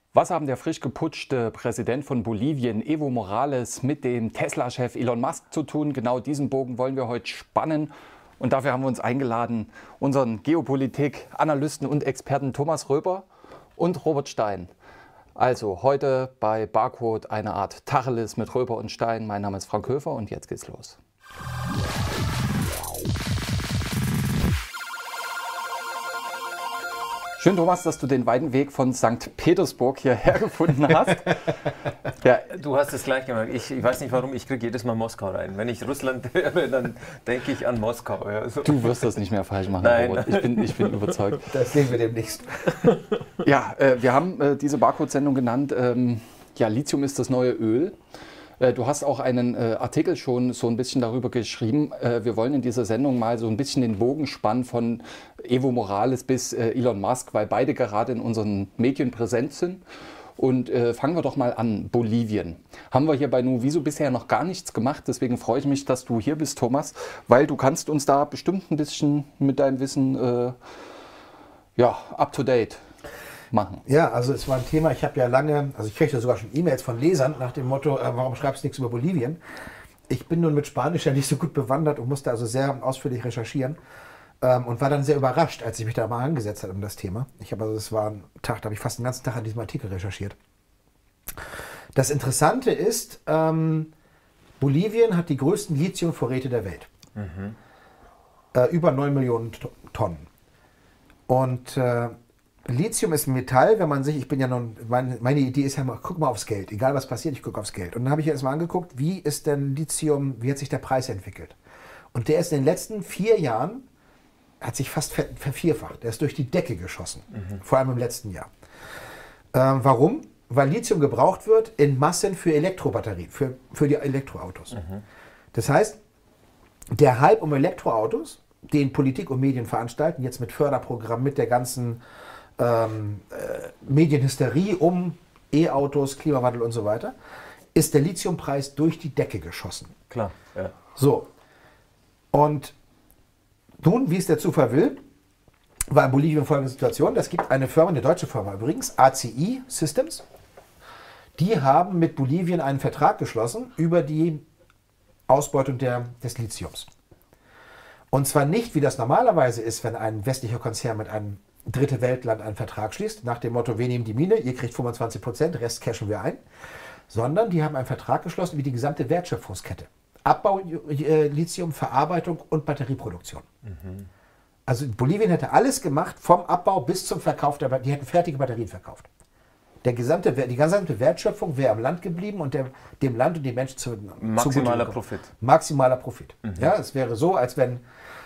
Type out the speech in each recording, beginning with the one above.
Was haben der frisch geputschte Präsident von Bolivien, Evo Morales, mit dem Tesla-Chef Elon Musk zu tun? Genau diesen Bogen wollen wir heute spannen. Und dafür haben wir uns eingeladen, unseren Geopolitik-Analysten und Experten Thomas Röber und Robert Stein. Also heute bei Barcode eine Art Tacheles mit Röber und Stein. Mein Name ist Frank Höfer und jetzt geht's los. Schön, Thomas, dass du den weiten Weg von St. Petersburg hierher gefunden hast. Ja. Du hast es gleich gemacht. Ich weiß nicht warum, ich kriege jedes Mal Moskau rein. Wenn ich Russland höre, dann denke ich an Moskau. Ja, so. Du wirst das nicht mehr falsch machen, nein, Robert. Ich bin überzeugt. Das sehen wir demnächst. Ja, wir haben diese Barcode-Sendung genannt, Lithium ist das neue Öl. Du hast auch einen Artikel schon so ein bisschen darüber geschrieben. Wir wollen in dieser Sendung mal so ein bisschen den Bogen spannen von Evo Morales bis Elon Musk, weil beide gerade in unseren Medien präsent sind. Und fangen wir doch mal an, Bolivien. Haben wir hier bei Nuviso bisher noch gar nichts gemacht, deswegen freue ich mich, dass du hier bist, Thomas, weil du kannst uns da bestimmt ein bisschen mit deinem Wissen up to date machen. Ja, also es war ein Thema, ich habe ja lange, also ich kriege sogar schon E-Mails von Lesern nach dem Motto, warum schreibst du nichts über Bolivien? Ich bin nun mit Spanisch ja nicht so gut bewandert und musste also sehr ausführlich recherchieren und war dann sehr überrascht, als ich mich da mal angesetzt habe um das Thema. Es war ein Tag, da habe ich fast den ganzen Tag an diesem Artikel recherchiert. Das Interessante ist, Bolivien hat die größten Lithiumvorräte der Welt. Über 9 Millionen Tonnen. Und Lithium ist ein Metall, wenn man sich, ich bin ja nun, meine Idee ist ja mal, guck mal aufs Geld, egal was passiert, ich gucke aufs Geld. Und dann habe ich jetzt mal angeguckt, wie ist denn Lithium, wie hat sich der Preis entwickelt? Und der ist in den letzten 4 Jahren, hat sich fast vervierfacht, der ist durch die Decke geschossen, vor allem im letzten Jahr. Warum? Weil Lithium gebraucht wird in Massen für Elektrobatterien, für die Elektroautos. Das heißt, der Hype um Elektroautos, den Politik und Medien veranstalten, jetzt mit Förderprogrammen, mit der ganzen Medienhysterie um E-Autos, Klimawandel und so weiter, ist der Lithiumpreis durch die Decke geschossen. Klar, ja. So. Und nun, wie es der Zufall will, war in Bolivien folgende Situation. Es gibt eine Firma, eine deutsche Firma übrigens, ACI Systems. Die haben mit Bolivien einen Vertrag geschlossen über die Ausbeutung des Lithiums. Und zwar nicht, wie das normalerweise ist, wenn ein westlicher Konzern mit einem dritte Weltland einen Vertrag schließt, nach dem Motto, wir nehmen die Mine, ihr kriegt 25%, Rest cashen wir ein, sondern die haben einen Vertrag geschlossen wie die gesamte Wertschöpfungskette. Abbau, Lithium, Verarbeitung und Batterieproduktion. Also Bolivien hätte alles gemacht, vom Abbau bis zum Verkauf der Batterien, die hätten fertige Batterien verkauft. Die gesamte Wertschöpfung wäre am Land geblieben und dem Land und den Menschen zu maximaler Profit. Maximaler Profit. Ja, es wäre so, als wenn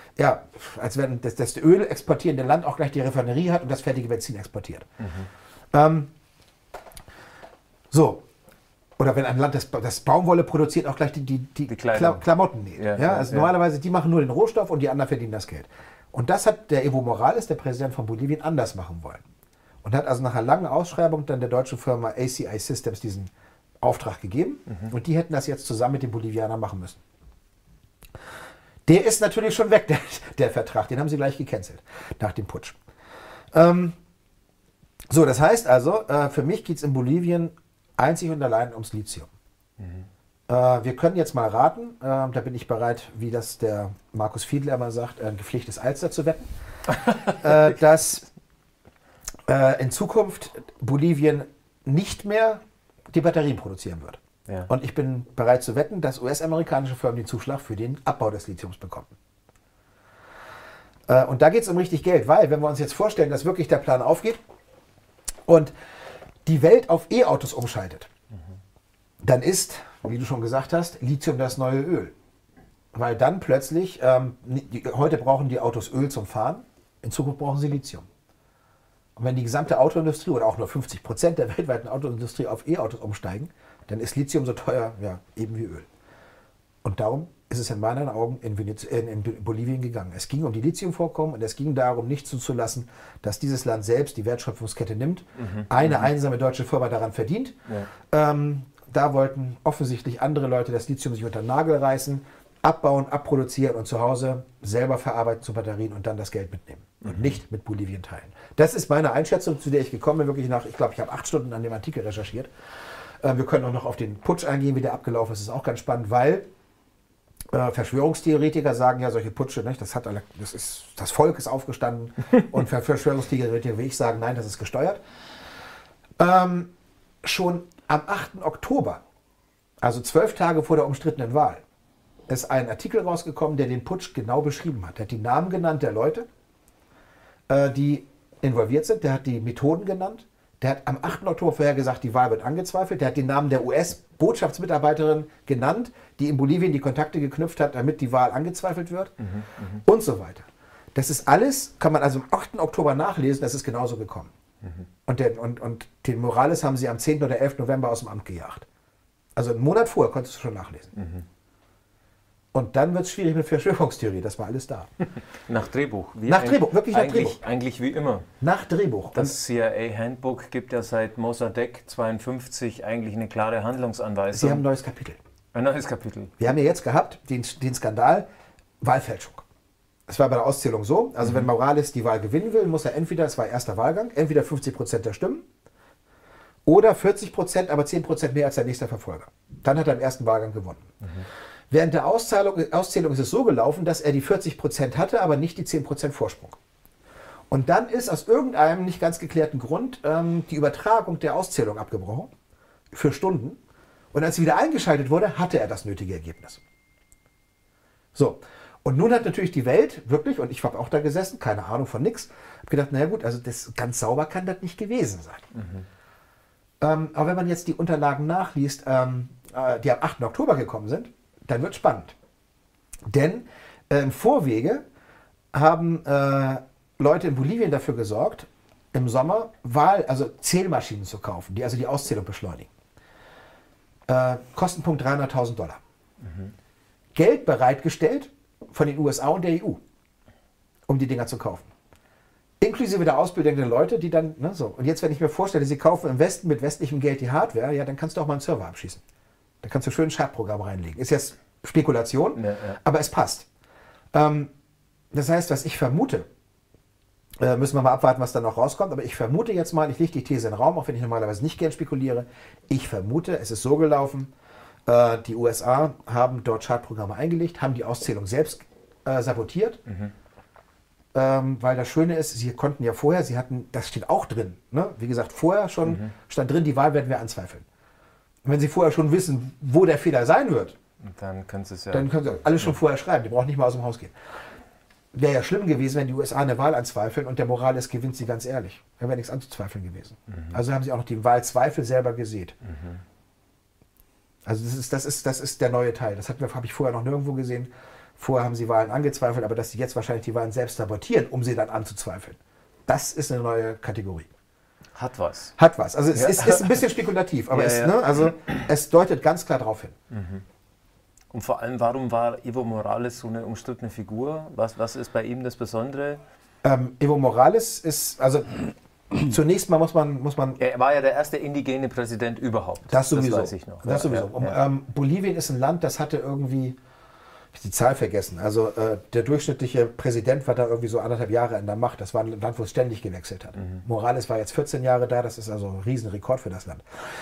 das Öl exportierende Land auch gleich die Raffinerie hat und das fertige Benzin exportiert. Oder wenn ein Land das Baumwolle produziert, auch gleich die Klamotten näht. Normalerweise, die machen nur den Rohstoff und die anderen verdienen das Geld. Und das hat der Evo Morales, der Präsident von Bolivien, anders machen wollen. Und hat also nach einer langen Ausschreibung dann der deutschen Firma ACI Systems diesen Auftrag gegeben. Und die hätten das jetzt zusammen mit den Bolivianern machen müssen. Der ist natürlich schon weg, der Vertrag. Den haben sie gleich gecancelt nach dem Putsch. Das heißt also, für mich geht es in Bolivien einzig und allein ums Lithium. Wir können jetzt mal raten, da bin ich bereit, wie das der Markus Fiedler immer sagt, ein gepflegtes Alster zu wetten, dass in Zukunft Bolivien nicht mehr die Batterien produzieren wird. Ja. Und ich bin bereit zu wetten, dass US-amerikanische Firmen den Zuschlag für den Abbau des Lithiums bekommen. Und da geht es um richtig Geld, weil wenn wir uns jetzt vorstellen, dass wirklich der Plan aufgeht und die Welt auf E-Autos umschaltet, dann ist, wie du schon gesagt hast, Lithium das neue Öl. Weil dann plötzlich, heute brauchen die Autos Öl zum Fahren, in Zukunft brauchen sie Lithium. Und wenn die gesamte Autoindustrie oder auch nur 50% der weltweiten Autoindustrie auf E-Autos umsteigen, dann ist Lithium so teuer, eben wie Öl. Und darum ist es in meinen Augen in Bolivien gegangen. Es ging um die Lithiumvorkommen und es ging darum, nicht zuzulassen, dass dieses Land selbst die Wertschöpfungskette nimmt, eine einsame deutsche Firma daran verdient. Da wollten offensichtlich andere Leute das Lithium sich unter den Nagel reißen. abbauen, abproduzieren und zu Hause selber verarbeiten zu Batterien und dann das Geld mitnehmen und nicht mit Bolivien teilen. Das ist meine Einschätzung, zu der ich gekommen bin, wirklich nach, ich glaube, ich habe 8 Stunden an dem Artikel recherchiert. Wir können auch noch auf den Putsch eingehen, wie der abgelaufen ist. Das ist auch ganz spannend, weil Verschwörungstheoretiker sagen ja, solche Putsche, nicht, das Volk ist aufgestanden und Verschwörungstheoretiker wie ich sagen, nein, das ist gesteuert. Schon am 8. Oktober, also 12 Tage vor der umstrittenen Wahl, ist ein Artikel rausgekommen, der den Putsch genau beschrieben hat. Der hat die Namen genannt der Leute, die involviert sind. Der hat die Methoden genannt. Der hat am 8. Oktober vorher gesagt, die Wahl wird angezweifelt. Der hat den Namen der US-Botschaftsmitarbeiterin genannt, die in Bolivien die Kontakte geknüpft hat, damit die Wahl angezweifelt wird und so weiter. Das ist alles, kann man also am 8. Oktober nachlesen, das ist genauso gekommen. Und den Morales haben sie am 10. oder 11. November aus dem Amt gejagt. Also einen Monat vorher konntest du schon nachlesen. Und dann wird es schwierig mit Verschwörungstheorie, das war alles da. Nach Drehbuch. Nach Drehbuch, wirklich nach Drehbuch. Eigentlich wie immer. Nach Drehbuch. Das CIA-Handbook gibt ja seit Mossadegh 52 eigentlich eine klare Handlungsanweisung. Sie haben ein neues Kapitel. Ein neues Kapitel. Wir haben ja jetzt gehabt den Skandal Wahlfälschung. Es war bei der Auszählung so, also wenn Morales die Wahl gewinnen will, muss er entweder, es war erster Wahlgang, entweder 50% der Stimmen oder 40%, aber 10% mehr als der nächste Verfolger. Dann hat er im ersten Wahlgang gewonnen. Während der Auszählung ist es so gelaufen, dass er die 40% hatte, aber nicht die 10% Vorsprung. Und dann ist aus irgendeinem nicht ganz geklärten Grund die Übertragung der Auszählung abgebrochen für Stunden. Und als sie wieder eingeschaltet wurde, hatte er das nötige Ergebnis. So, und nun hat natürlich die Welt wirklich, und ich habe auch da gesessen, keine Ahnung von nix, habe gedacht, naja gut, also das, ganz sauber kann das nicht gewesen sein. Aber wenn man jetzt die Unterlagen nachliest, die am 8. Oktober gekommen sind, dann wird es spannend. Denn im Vorwege haben Leute in Bolivien dafür gesorgt, im Sommer Zählmaschinen zu kaufen, die also die Auszählung beschleunigen. Kostenpunkt $300.000. Geld bereitgestellt von den USA und der EU, um die Dinger zu kaufen. Inklusive der Ausbildung der Leute, die dann, ne, so. Und jetzt, wenn ich mir vorstelle, sie kaufen im Westen mit westlichem Geld die Hardware, ja, dann kannst du auch mal einen Server abschießen. Da kannst du schön ein Schadprogramm reinlegen. Ist jetzt Spekulation, aber es passt. Das heißt, was ich vermute, müssen wir mal abwarten, was da noch rauskommt, aber ich vermute jetzt mal, ich lege die These in den Raum, auch wenn ich normalerweise nicht gern spekuliere, ich vermute, es ist so gelaufen, die USA haben dort Schadprogramme eingelegt, haben die Auszählung selbst sabotiert, weil das Schöne ist, sie konnten ja vorher, das steht auch drin, ne? Wie gesagt, vorher schon stand drin, die Wahl werden wir anzweifeln. Und wenn sie vorher schon wissen, wo der Fehler sein wird, dann können sie alles schon vorher schreiben, die brauchen nicht mal aus dem Haus gehen. Wäre ja schlimm gewesen, wenn die USA eine Wahl anzweifeln und der Morales gewinnt sie ganz ehrlich. Da wäre nichts anzuzweifeln gewesen. Also haben sie auch noch die Wahlzweifel selber gesät. Also das ist der neue Teil. Das habe ich vorher noch nirgendwo gesehen. Vorher haben sie Wahlen angezweifelt, aber dass sie jetzt wahrscheinlich die Wahlen selbst sabotieren, um sie dann anzuzweifeln. Das ist eine neue Kategorie. Hat was. Hat was. Also es ist ein bisschen spekulativ, aber es deutet ganz klar darauf hin. Und vor allem, warum war Evo Morales so eine umstrittene Figur? Was ist bei ihm das Besondere? Evo Morales ist, also zunächst mal muss man... Er war ja der erste indigene Präsident überhaupt. Das sowieso. Das weiß ich noch. Das sowieso. Bolivien ist ein Land, das hatte irgendwie... Ich habe die Zahl vergessen. Also der durchschnittliche Präsident war da irgendwie so 1,5 Jahre in der Macht. Das war ein Land, wo es ständig gewechselt hat. Morales war jetzt 14 Jahre da. Das ist also ein Riesenrekord für das Land.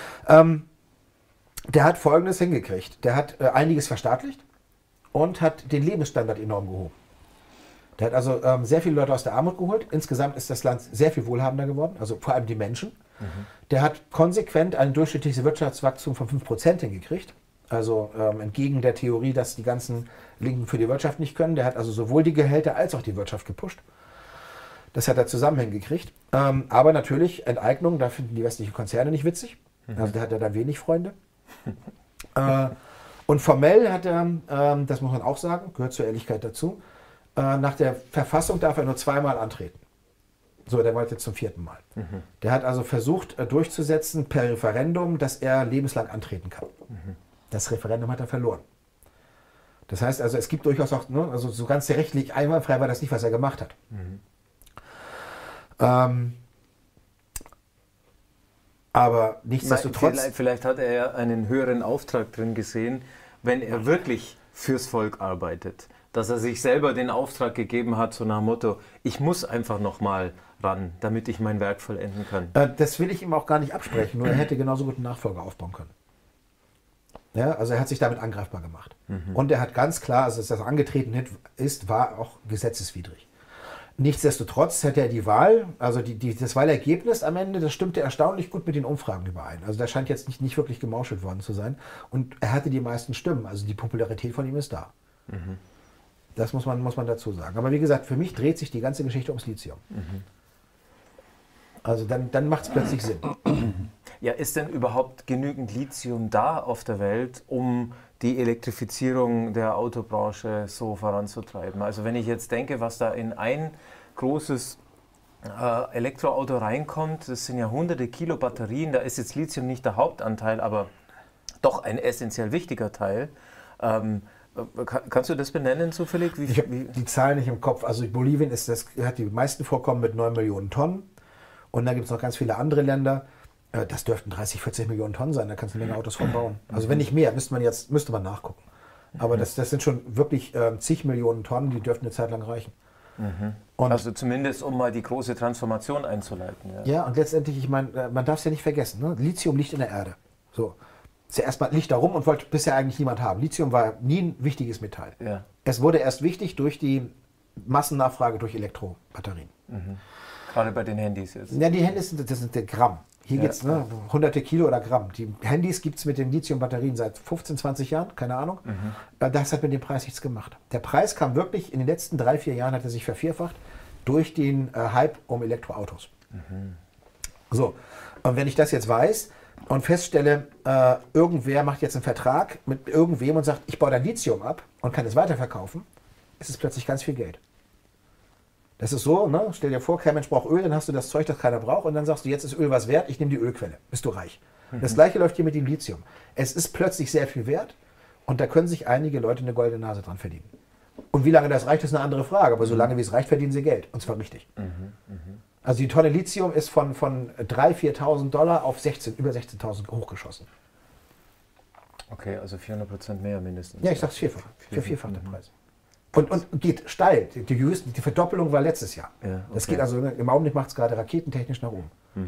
Der hat Folgendes hingekriegt. Der hat einiges verstaatlicht und hat den Lebensstandard enorm gehoben. Der hat also sehr viele Leute aus der Armut geholt. Insgesamt ist das Land sehr viel wohlhabender geworden, also vor allem die Menschen. Der hat konsequent ein durchschnittliches Wirtschaftswachstum von 5% hingekriegt. Also entgegen der Theorie, dass die ganzen Linken für die Wirtschaft nicht können. Der hat also sowohl die Gehälter als auch die Wirtschaft gepusht. Das hat er zusammen hingekriegt. Aber natürlich Enteignung, da finden die westlichen Konzerne nicht witzig. Also der hat ja da wenig Freunde. Und formell hat er, das muss man auch sagen, gehört zur Ehrlichkeit dazu, nach der Verfassung darf er nur 2-mal antreten. So, der wollte jetzt zum 4. Mal. Der hat also versucht durchzusetzen per Referendum, dass er lebenslang antreten kann. Das Referendum hat er verloren. Das heißt also, es gibt durchaus auch, ne, also so ganz rechtlich einwandfrei war das nicht, was er gemacht hat. Aber nichtsdestotrotz... Vielleicht hat er ja einen höheren Auftrag drin gesehen, wenn er wirklich fürs Volk arbeitet. Dass er sich selber den Auftrag gegeben hat, so nach dem Motto, ich muss einfach noch mal ran, damit ich mein Werk vollenden kann. Das will ich ihm auch gar nicht absprechen, nur er hätte genauso gut einen Nachfolger aufbauen können. Ja, also er hat sich damit angreifbar gemacht. Und er hat ganz klar, also dass das angetreten ist, war auch gesetzeswidrig. Nichtsdestotrotz hätte er die Wahl, also das Wahlergebnis am Ende, das stimmte erstaunlich gut mit den Umfragen überein. Also da scheint jetzt nicht wirklich gemauschelt worden zu sein. Und er hatte die meisten Stimmen, also die Popularität von ihm ist da. Das muss man dazu sagen. Aber wie gesagt, für mich dreht sich die ganze Geschichte ums Lithium. Also dann macht es plötzlich Sinn. Ja, ist denn überhaupt genügend Lithium da auf der Welt, um die Elektrifizierung der Autobranche so voranzutreiben? Also wenn ich jetzt denke, was da in ein großes Elektroauto reinkommt, das sind ja hunderte Kilo Batterien, da ist jetzt Lithium nicht der Hauptanteil, aber doch ein essentiell wichtiger Teil. Kannst du das benennen zufällig? Ich habe die Zahlen nicht im Kopf. Also Bolivien hat die meisten Vorkommen mit 9 Millionen Tonnen. Und dann gibt es noch ganz viele andere Länder. Das dürften 30, 40 Millionen Tonnen sein. Da kannst du eine Menge Autos von bauen. Also wenn nicht mehr, müsste man nachgucken. Aber das sind schon wirklich zig Millionen Tonnen, die dürften eine Zeit lang reichen. Und also zumindest, um mal die große Transformation einzuleiten. Ja, und letztendlich, ich meine, man darf es ja nicht vergessen. Ne? Lithium liegt in der Erde. So. Zuerst mal liegt da rum und wollte bisher eigentlich niemand haben. Lithium war nie ein wichtiges Metall. Ja. Es wurde erst wichtig durch die Massennachfrage durch Elektrobatterien. Gerade bei den Handys jetzt. Ja, die Handys das sind Gramm. Hier geht es hunderte Kilo oder Gramm. Die Handys gibt es mit den Lithium-Batterien seit 15, 20 Jahren, keine Ahnung. Das hat mit dem Preis nichts gemacht. Der Preis kam wirklich, in den letzten 3, 4 Jahren hat er sich vervierfacht durch den Hype um Elektroautos. So, und wenn ich das jetzt weiß und feststelle, irgendwer macht jetzt einen Vertrag mit irgendwem und sagt, ich baue dann Lithium ab und kann es weiterverkaufen, ist es plötzlich ganz viel Geld. Das ist so, ne? Stell dir vor, kein Mensch braucht Öl, dann hast du das Zeug, das keiner braucht und dann sagst du, jetzt ist Öl was wert, ich nehme die Ölquelle, bist du reich. Das gleiche läuft hier mit dem Lithium. Es ist plötzlich sehr viel wert und da können sich einige Leute eine goldene Nase dran verdienen. Und wie lange das reicht, ist eine andere Frage, aber solange wie es reicht, verdienen sie Geld und zwar richtig. Also die Tonne Lithium ist von 3.000, 4.000 Dollar auf über 16.000 hochgeschossen. Okay, also 400% mehr mindestens. Ja, ich sag's vierfach. Vierfach der Preis. Und geht steil. Die Verdoppelung war letztes Jahr. Ja, okay. Das geht also, im Augenblick macht es gerade raketentechnisch nach oben.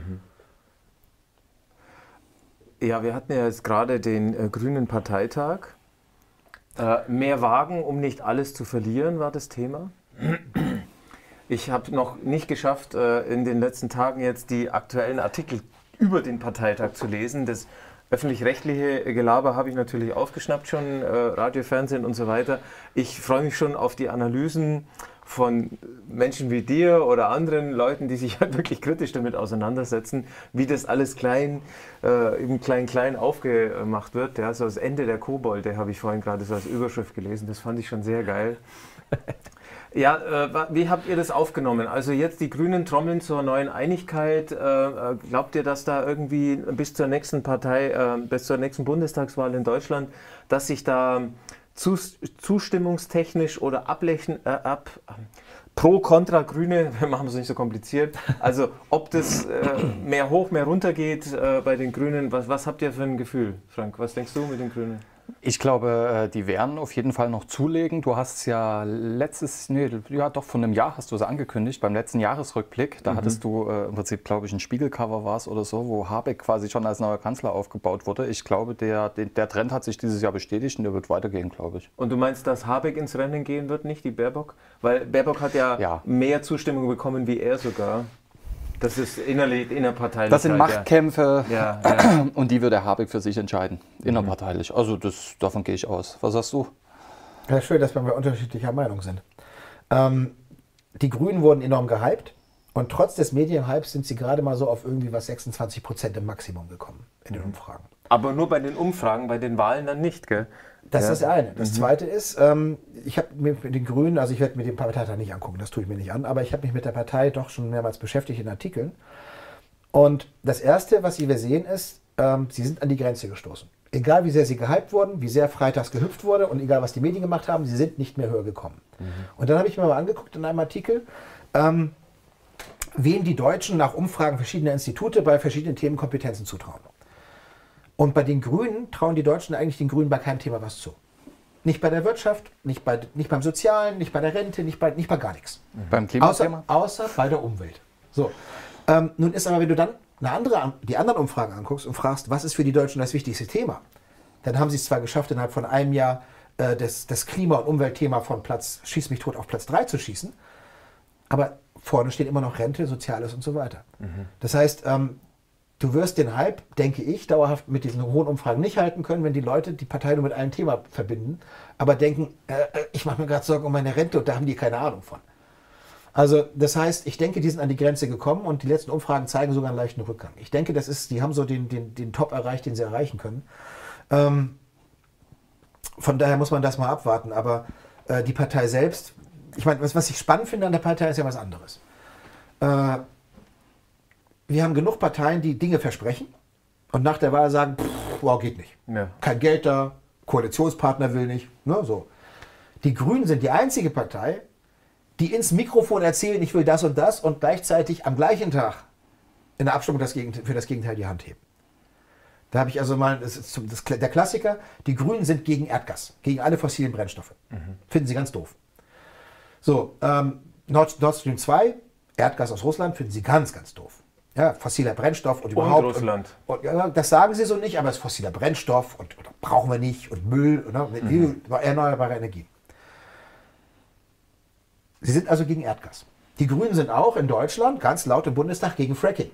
Ja, wir hatten ja jetzt gerade den Grünen Parteitag. Mehr wagen, um nicht alles zu verlieren, war das Thema. Ich habe noch nicht geschafft, in den letzten Tagen jetzt die aktuellen Artikel über den Parteitag zu lesen. Das öffentlich-rechtliche Gelaber habe ich natürlich aufgeschnappt schon, Radio, Fernsehen und so weiter. Ich freue mich schon auf die Analysen von Menschen wie dir oder anderen Leuten, die sich halt wirklich kritisch damit auseinandersetzen, wie das alles klein aufgemacht wird. Ja, so das Ende der Kobolde habe ich vorhin gerade so als Überschrift gelesen. Das fand ich schon sehr geil. Ja, wie habt ihr das aufgenommen? Also jetzt die Grünen trommeln zur neuen Einigkeit. Glaubt ihr, dass da irgendwie bis zur nächsten Bundestagswahl in Deutschland, dass sich da zustimmungstechnisch oder pro, kontra Grüne, wir machen es nicht so kompliziert, also ob das mehr hoch, mehr runter geht bei den Grünen, was habt ihr für ein Gefühl, Frank? Was denkst du mit den Grünen? Ich glaube, die werden auf jeden Fall noch zulegen. Du hast ja vor einem Jahr hast du es angekündigt, beim letzten Jahresrückblick. Da hattest du im Prinzip, glaube ich, ein Spiegelcover war es oder so, wo Habeck quasi schon als neuer Kanzler aufgebaut wurde. Ich glaube, der Trend hat sich dieses Jahr bestätigt und der wird weitergehen, glaube ich. Und du meinst, dass Habeck ins Rennen gehen wird, nicht die Baerbock? Weil Baerbock hat ja mehr Zustimmung bekommen wie er sogar. Das ist innerparteilich. Das sind Machtkämpfe und die wird der Habeck für sich entscheiden, innerparteilich. Also davon gehe ich aus. Was sagst du? Ja, schön, dass wir unterschiedlicher Meinung sind. Die Grünen wurden enorm gehypt und trotz des Medienhypes sind sie gerade mal so auf irgendwie was 26% im Maximum gekommen in den Umfragen. Aber nur bei den Umfragen, bei den Wahlen dann nicht, gell? Das ist das eine. Das zweite ist, ich habe mir mit den Grünen, also ich werde mir den Parteitag nicht angucken, das tue ich mir nicht an, aber ich habe mich mit der Partei doch schon mehrmals beschäftigt in Artikeln. Und das Erste, was wir sehen, ist, sie sind an die Grenze gestoßen. Egal wie sehr sie gehypt wurden, wie sehr freitags gehüpft wurde und egal was die Medien gemacht haben, sie sind nicht mehr höher gekommen. Und dann habe ich mir mal angeguckt in einem Artikel, wem die Deutschen nach Umfragen verschiedener Institute bei verschiedenen Themen Kompetenzen zutrauen. Und bei den Grünen trauen die Deutschen eigentlich den Grünen bei keinem Thema was zu. Nicht bei der Wirtschaft, nicht beim Sozialen, nicht bei der Rente, nicht bei gar nichts. Beim Klimathema? Außer bei der Umwelt. So. Nun ist aber, wenn du dann die anderen Umfragen anguckst und fragst, was ist für die Deutschen das wichtigste Thema, dann haben sie es zwar geschafft, innerhalb von einem Jahr das Klima- und Umweltthema von Schieß mich tot auf Platz 3 zu schießen, aber vorne steht immer noch Rente, Soziales und so weiter. Das heißt, du wirst den Hype, denke ich, dauerhaft mit diesen hohen Umfragen nicht halten können, wenn die Leute die Partei nur mit einem Thema verbinden, aber denken, ich mache mir gerade Sorgen um meine Rente und da haben die keine Ahnung von. Also das heißt, ich denke, die sind an die Grenze gekommen und die letzten Umfragen zeigen sogar einen leichten Rückgang. Ich denke, die haben so den Top erreicht, den sie erreichen können. Von daher muss man das mal abwarten. Aber die Partei selbst, ich meine, was ich spannend finde an der Partei, ist ja was anderes. Wir haben genug Parteien, die Dinge versprechen und nach der Wahl sagen, wow, geht nicht. Ja. Kein Geld da, Koalitionspartner will nicht. Ne, so. Die Grünen sind die einzige Partei, die ins Mikrofon erzählen, ich will das und gleichzeitig am gleichen Tag in der Abstimmung für das Gegenteil die Hand heben. Da habe ich also mal, der Klassiker, die Grünen sind gegen Erdgas, gegen alle fossilen Brennstoffe. Finden sie ganz doof. So, Nord Stream 2, Erdgas aus Russland, finden sie ganz, ganz doof. Ja, fossiler Brennstoff und überhaupt. Und Russland. Ja, das sagen sie so nicht, aber es ist fossiler Brennstoff und brauchen wir nicht und Müll, erneuerbare Energien. Sie sind also gegen Erdgas. Die Grünen sind auch in Deutschland ganz laut im Bundestag gegen Fracking.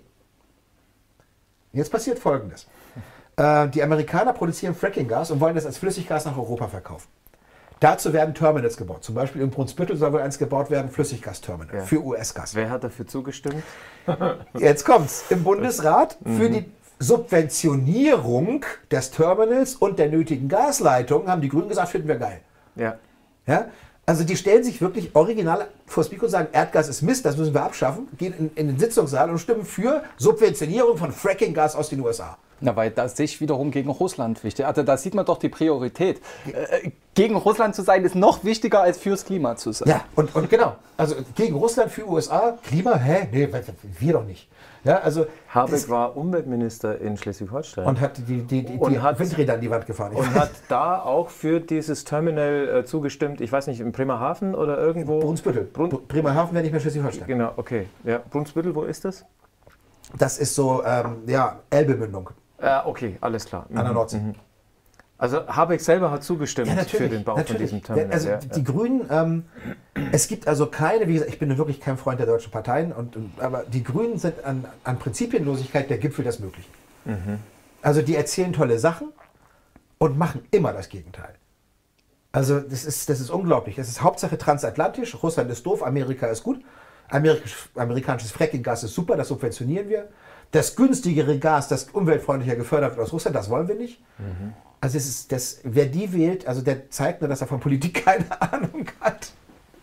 Jetzt passiert Folgendes. Die Amerikaner produzieren Frackinggas und wollen das als Flüssiggas nach Europa verkaufen. Dazu werden Terminals gebaut. Zum Beispiel in Brunsbüttel soll wohl eins gebaut werden, Flüssiggasterminal für US-Gas. Wer hat dafür zugestimmt? Jetzt kommt's. Im Bundesrat für die Subventionierung des Terminals und der nötigen Gasleitung haben die Grünen gesagt, finden wir geil. Ja. Ja? Also die stellen sich wirklich original vor das Mikro und sagen, Erdgas ist Mist, das müssen wir abschaffen, gehen in den Sitzungssaal und stimmen für Subventionierung von Frackinggas aus den USA. Na, weil das sich wiederum gegen Russland wichtig. Also da sieht man doch die Priorität. Gegen Russland zu sein, ist noch wichtiger als fürs Klima zu sein. Ja, und genau. Also gegen Russland, für USA, Klima, nee, wir doch nicht. Ja, also Habeck war Umweltminister in Schleswig-Holstein. Und hat die Windräder an die Wand gefahren. Und hat da auch für dieses Terminal zugestimmt, ich weiß nicht, in Bremerhaven oder irgendwo? Brunsbüttel. Bremerhaven wäre nicht mehr Schleswig-Holstein. Genau, okay. Ja, Brunsbüttel, wo ist das? Das ist so, Elbemündung. Okay, alles klar. An der Nordsee. Also Habeck selber hat zugestimmt für den Bau von diesem Terminal. Also die Grünen, es gibt also keine, wie gesagt, ich bin wirklich kein Freund der deutschen Parteien, aber die Grünen sind an Prinzipienlosigkeit der Gipfel des Möglichen. Also die erzählen tolle Sachen und machen immer das Gegenteil. Also das ist unglaublich. Das ist Hauptsache transatlantisch, Russland ist doof, Amerika ist gut, amerikanisches Frackinggas ist super, das subventionieren wir. Das günstigere Gas, das umweltfreundlicher gefördert wird aus Russland, das wollen wir nicht. Also wer die wählt, also der zeigt nur, dass er von Politik keine Ahnung hat.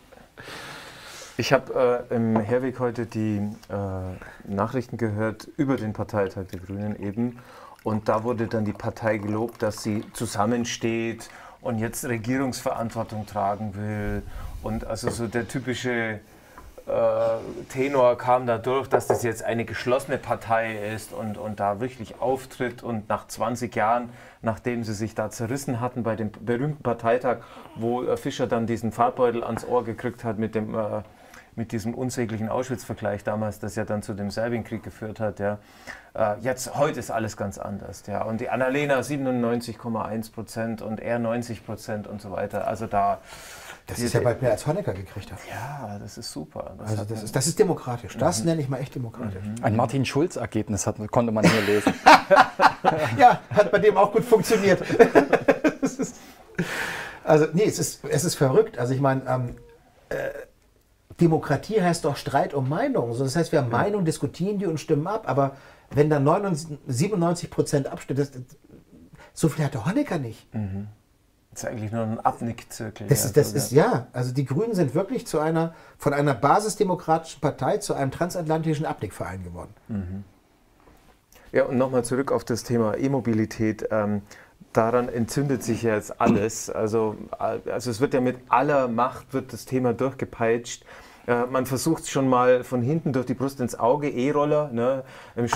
Ich habe im Herweg heute die Nachrichten gehört über den Parteitag der Grünen eben. Und da wurde dann die Partei gelobt, dass sie zusammensteht und jetzt Regierungsverantwortung tragen will. Und also so der typische Tenor kam da durch, dass das jetzt eine geschlossene Partei ist und da wirklich auftritt und nach 20 Jahren, nachdem sie sich da zerrissen hatten bei dem berühmten Parteitag, wo Fischer dann diesen Farbbeutel ans Ohr gekriegt hat mit diesem unsäglichen Auschwitz-Vergleich damals, das ja dann zu dem Serbienkrieg geführt hat. Ja. Heute ist alles ganz anders. Ja. Und die Annalena 97,1% und er 90% und so weiter. Also das ist ja bald mehr als Honecker gekriegt hat. Ja, das ist super. Das ist demokratisch. Das nenne ich mal echt demokratisch. Ein Martin-Schulz-Ergebnis konnte man hier lesen. Ja, hat bei dem auch gut funktioniert. Es ist verrückt. Also ich meine, Demokratie heißt doch Streit um Meinungen. Das heißt, wir haben Meinungen, diskutieren die und stimmen ab. Aber wenn dann 97% abstimmen, so viel hat der Honecker nicht. Das ist eigentlich nur ein Abnickzirkel. Also die Grünen sind wirklich von einer basisdemokratischen Partei zu einem transatlantischen Abnickverein geworden. Ja, und nochmal zurück auf das Thema E-Mobilität. Daran entzündet sich ja jetzt alles. Also es wird ja mit aller Macht wird das Thema durchgepeitscht. Man versucht es schon mal von hinten durch die Brust ins Auge, E-Roller. Ne? Im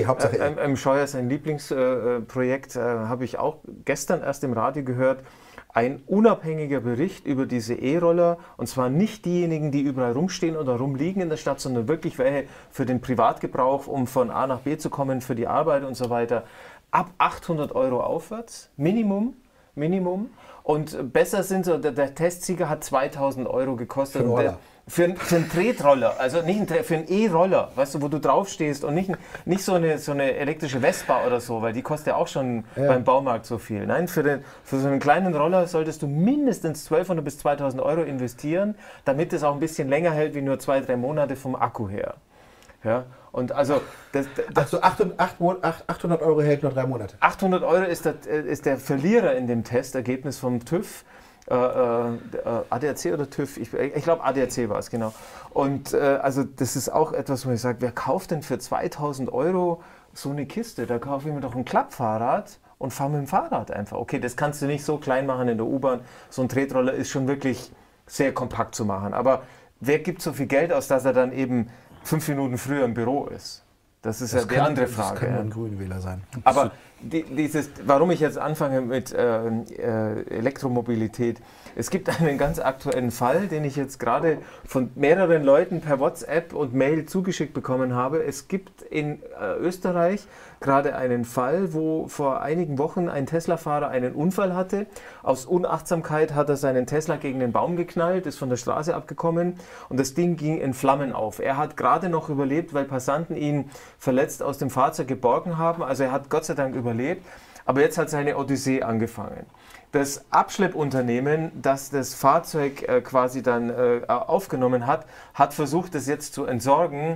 Scheuer sein Lieblingsprojekt, habe ich auch gestern erst im Radio gehört. ein unabhängiger Bericht über diese E-Roller, und zwar nicht diejenigen, die überall rumstehen oder rumliegen in der Stadt, sondern wirklich welche für den Privatgebrauch, um von A nach B zu kommen, für die Arbeit und so weiter, ab 800 € aufwärts, Minimum. Und besser sind so, der Testsieger hat 2000 € gekostet. Für einen Roller. Für einen Tretroller, also nicht für einen E-Roller, weißt du, wo du draufstehst und nicht so eine elektrische Vespa oder so, weil die kostet ja auch schon beim Baumarkt so viel. Nein, für so einen kleinen Roller solltest du mindestens 1200 bis 2000 € investieren, damit es auch ein bisschen länger hält wie nur 2-3 Monate vom Akku her. Ja, und also... Also 800 € hält nur 3 Monate. 800 € ist der Verlierer in dem Testergebnis vom TÜV. ADAC oder TÜV? Ich glaube ADAC war es, genau. Und also das ist auch etwas, wo ich sage, wer kauft denn für 2000 € so eine Kiste? Da kaufe ich mir doch ein Klappfahrrad und fahre mit dem Fahrrad einfach. Okay, das kannst du nicht so klein machen in der U-Bahn. So ein Tretroller ist schon wirklich sehr kompakt zu machen. Aber wer gibt so viel Geld aus, dass er dann eben 5 Minuten früher im Büro ist? Das ist ja die andere Frage. Das kann ein Grünwähler sein. Aber warum ich jetzt anfange mit Elektromobilität, es gibt einen ganz aktuellen Fall, den ich jetzt gerade von mehreren Leuten per WhatsApp und Mail zugeschickt bekommen habe. Es gibt in Österreich gerade einen Fall, wo vor einigen Wochen ein Tesla-Fahrer einen Unfall hatte. Aus Unachtsamkeit hat er seinen Tesla gegen den Baum geknallt, ist von der Straße abgekommen und das Ding ging in Flammen auf. Er hat gerade noch überlebt, weil Passanten ihn verletzt aus dem Fahrzeug geborgen haben. Also er hat Gott sei Dank überlebt, aber jetzt hat seine Odyssee angefangen. Das Abschleppunternehmen, das das Fahrzeug quasi dann aufgenommen hat, hat versucht, es jetzt zu entsorgen.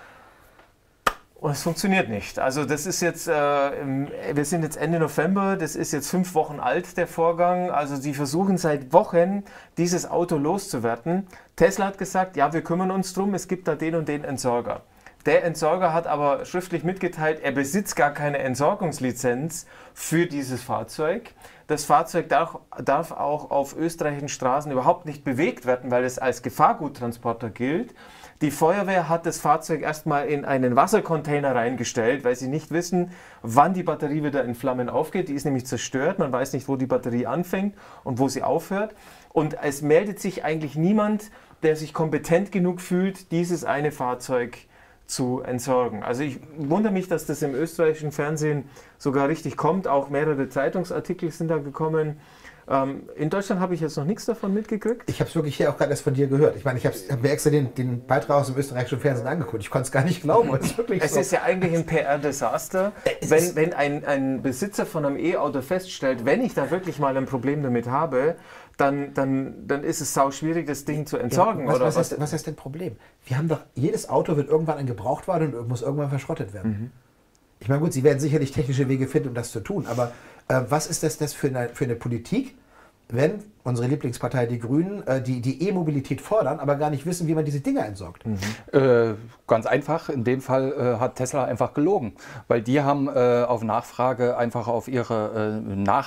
Und es funktioniert nicht. Also das ist jetzt, wir sind jetzt Ende November, das ist jetzt 5 Wochen alt, der Vorgang. Also sie versuchen seit Wochen, dieses Auto loszuwerden. Tesla hat gesagt, ja, wir kümmern uns drum, es gibt da den und den Entsorger. Der Entsorger hat aber schriftlich mitgeteilt, er besitzt gar keine Entsorgungslizenz für dieses Fahrzeug. Das Fahrzeug darf auch auf österreichischen Straßen überhaupt nicht bewegt werden, weil es als Gefahrguttransporter gilt. Die Feuerwehr hat das Fahrzeug erstmal in einen Wassercontainer reingestellt, weil sie nicht wissen, wann die Batterie wieder in Flammen aufgeht. Die ist nämlich zerstört, man weiß nicht, wo die Batterie anfängt und wo sie aufhört. Und es meldet sich eigentlich niemand, der sich kompetent genug fühlt, dieses eine Fahrzeug zu entsorgen. Also ich wundere mich, dass das im österreichischen Fernsehen sogar richtig kommt. Auch mehrere Zeitungsartikel sind da gekommen. In Deutschland habe ich jetzt noch nichts davon mitgekriegt. Ich habe es wirklich hier auch gerade erst von dir gehört. Ich meine, ich habe mir extra den Beitrag aus dem österreichischen Fernsehen angeguckt. Ich konnte es gar nicht glauben. Es ist ja eigentlich ein PR-Desaster, wenn ein Besitzer von einem E-Auto feststellt, wenn ich da wirklich mal ein Problem damit habe, dann ist es sau schwierig, das Ding zu entsorgen. Ja, was ist denn Problem? Wir haben doch, jedes Auto wird irgendwann ein Gebrauchtwagen und muss irgendwann verschrottet werden. Mhm. Ich meine, gut, Sie werden sicherlich technische Wege finden, um das zu tun, aber was ist das für eine Politik, wenn unsere Lieblingspartei, die Grünen, die E-Mobilität fordern, aber gar nicht wissen, wie man diese Dinger entsorgt? Mhm. Ganz einfach, in dem Fall hat Tesla einfach gelogen, weil die haben auf Nachfrage einfach auf ihre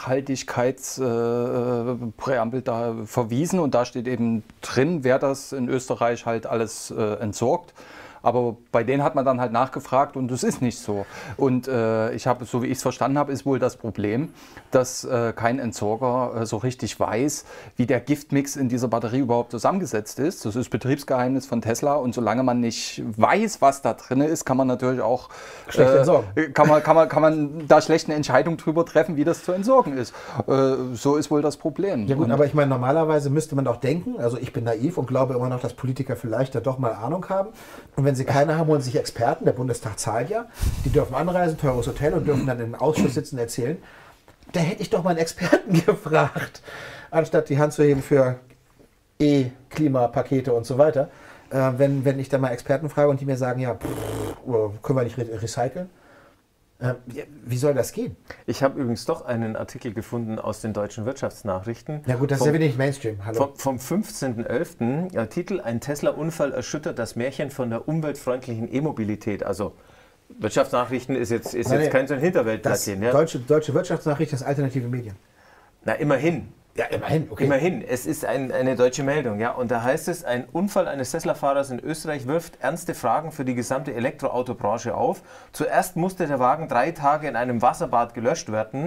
Nachhaltigkeitspräambel da verwiesen und da steht eben drin, wer das in Österreich halt alles entsorgt. Aber bei denen hat man dann halt nachgefragt und das ist nicht so. Und ich habe, so wie ich es verstanden habe, ist wohl das Problem, dass kein Entsorger so richtig weiß, wie der Giftmix in dieser Batterie überhaupt zusammengesetzt ist. Das ist Betriebsgeheimnis von Tesla und solange man nicht weiß, was da drin ist, kann man natürlich auch schlecht entsorgen. Kann man da schlecht eine Entscheidung drüber treffen, wie das zu entsorgen ist. So ist wohl das Problem. Ja gut, aber ich meine, normalerweise müsste man doch denken, also ich bin naiv und glaube immer noch, dass Politiker vielleicht da doch mal Ahnung haben. Und wenn sie keine haben, holen sich Experten, der Bundestag zahlt ja, die dürfen anreisen, teures Hotel und dürfen dann im Ausschuss sitzen und erzählen. Da hätte ich doch mal einen Experten gefragt, anstatt die Hand zu heben für Klimapakete und so weiter. Wenn ich da mal Experten frage und die mir sagen, ja, können wir nicht recyceln? Wie soll das gehen? Ich habe übrigens doch einen Artikel gefunden aus den deutschen Wirtschaftsnachrichten. Ja gut, das ist ja wenig Mainstream. Hallo. Vom 15.11. Titel: Ein Tesla-Unfall erschüttert das Märchen von der umweltfreundlichen E-Mobilität. Also Wirtschaftsnachrichten ist jetzt kein so ein Hinterweltblattchen. Ja? Deutsche Wirtschaftsnachrichten, das alternative Medien. Na, immerhin. Ja, immerhin, okay. Immerhin, es ist eine deutsche Meldung, ja. Und da heißt es, ein Unfall eines Tesla-Fahrers in Österreich wirft ernste Fragen für die gesamte Elektroautobranche auf. Zuerst musste der Wagen 3 Tage in einem Wasserbad gelöscht werden.